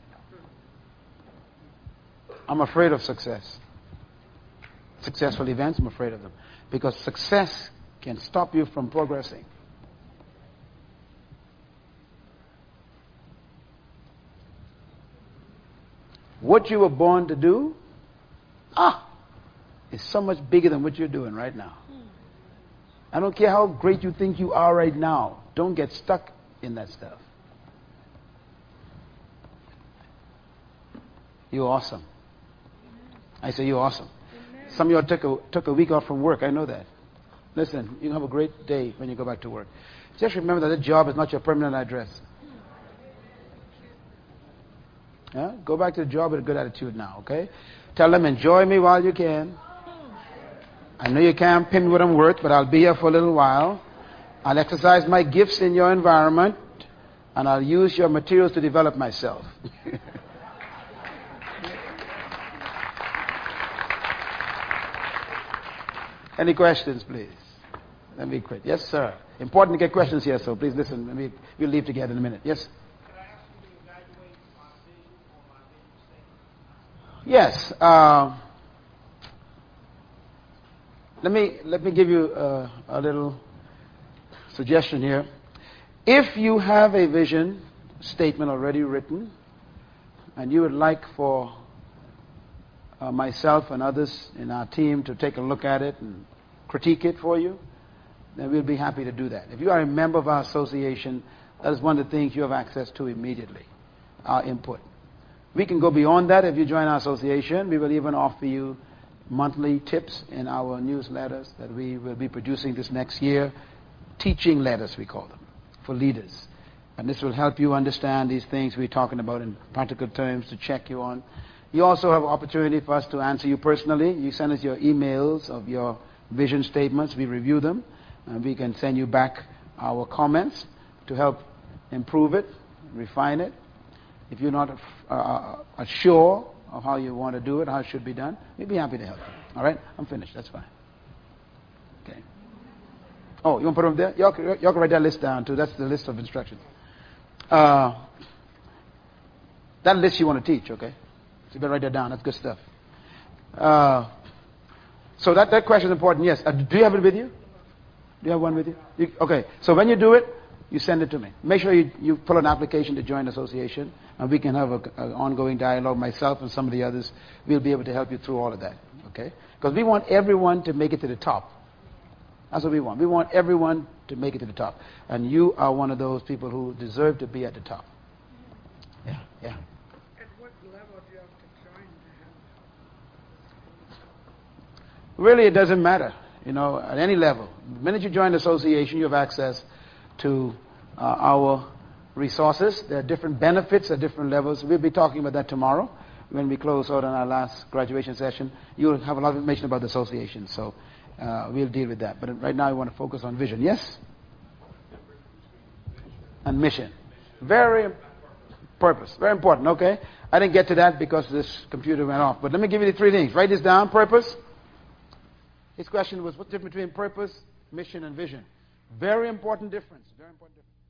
I'm afraid of success. Successful events, I'm afraid of them. Because success can stop you from progressing. What you were born to do, is so much bigger than what you're doing right now. I don't care how great you think you are right now. Don't get stuck in that stuff. You're awesome. I say you're awesome. Some of y'all took a week off from work. I know that. Listen, you can have a great day when you go back to work. Just remember that job is not your permanent address. Yeah? Go back to the job with a good attitude now, okay? Tell them, enjoy me while you can. I know you can't pay me what I'm worth, but I'll be here for a little while. I'll exercise my gifts in your environment, and I'll use your materials to develop myself. Any questions, please? Let me quit. Yes, sir. Important to get questions here, so please listen. We'll leave together in a minute. Yes? Could I ask you to evaluate my vision or my vision statement? Yes. Let me give you a little suggestion here. If you have a vision statement already written, and you would like for myself and others in our team to take a look at it and critique it for you, then we'll be happy to do that. If you are a member of our association, that is one of the things you have access to immediately, our input. We can go beyond that. If you join our association, we will even offer you monthly tips in our newsletters that we will be producing this next year, teaching letters we call them, for leaders. And this will help you understand these things we're talking about in practical terms to check you on. You also have opportunity for us to answer you personally. You send us your emails of your vision statements. We review them, and we can send you back our comments to help improve it, refine it. If you're not sure of how you want to do it, how it should be done, we'd be happy to help you. All right? I'm finished. That's fine. Okay. Oh, you want to put them there? You can write that list down, too. That's the list of instructions. That list you want to teach, okay? So you better write that down. That's good stuff. So that question is important. Yes. Do you have it with you? Do you have one with you? Okay. So when you do it, you send it to me. Make sure you pull an application to join the association, and we can have an ongoing dialogue. Myself and some of the others will be able to help you through all of that. Okay? Because we want everyone to make it to the top. That's what we want. We want everyone to make it to the top. And you are one of those people who deserve to be at the top. Yeah. At what level do you have to join to have? Really, it doesn't matter. At any level. The minute you join the association, you have access to our resources. There are different benefits at different levels. We'll be talking about that tomorrow when we close out on our last graduation session. You'll have a lot of information about the association. So we'll deal with that. But right now, we want to focus on vision. Yes? And mission. Purpose. Very important. Okay? I didn't get to that because this computer went off. But let me give you the three things. Write this down. Purpose. His question was, what's the difference between purpose, mission, and vision? Very important difference. Very important difference.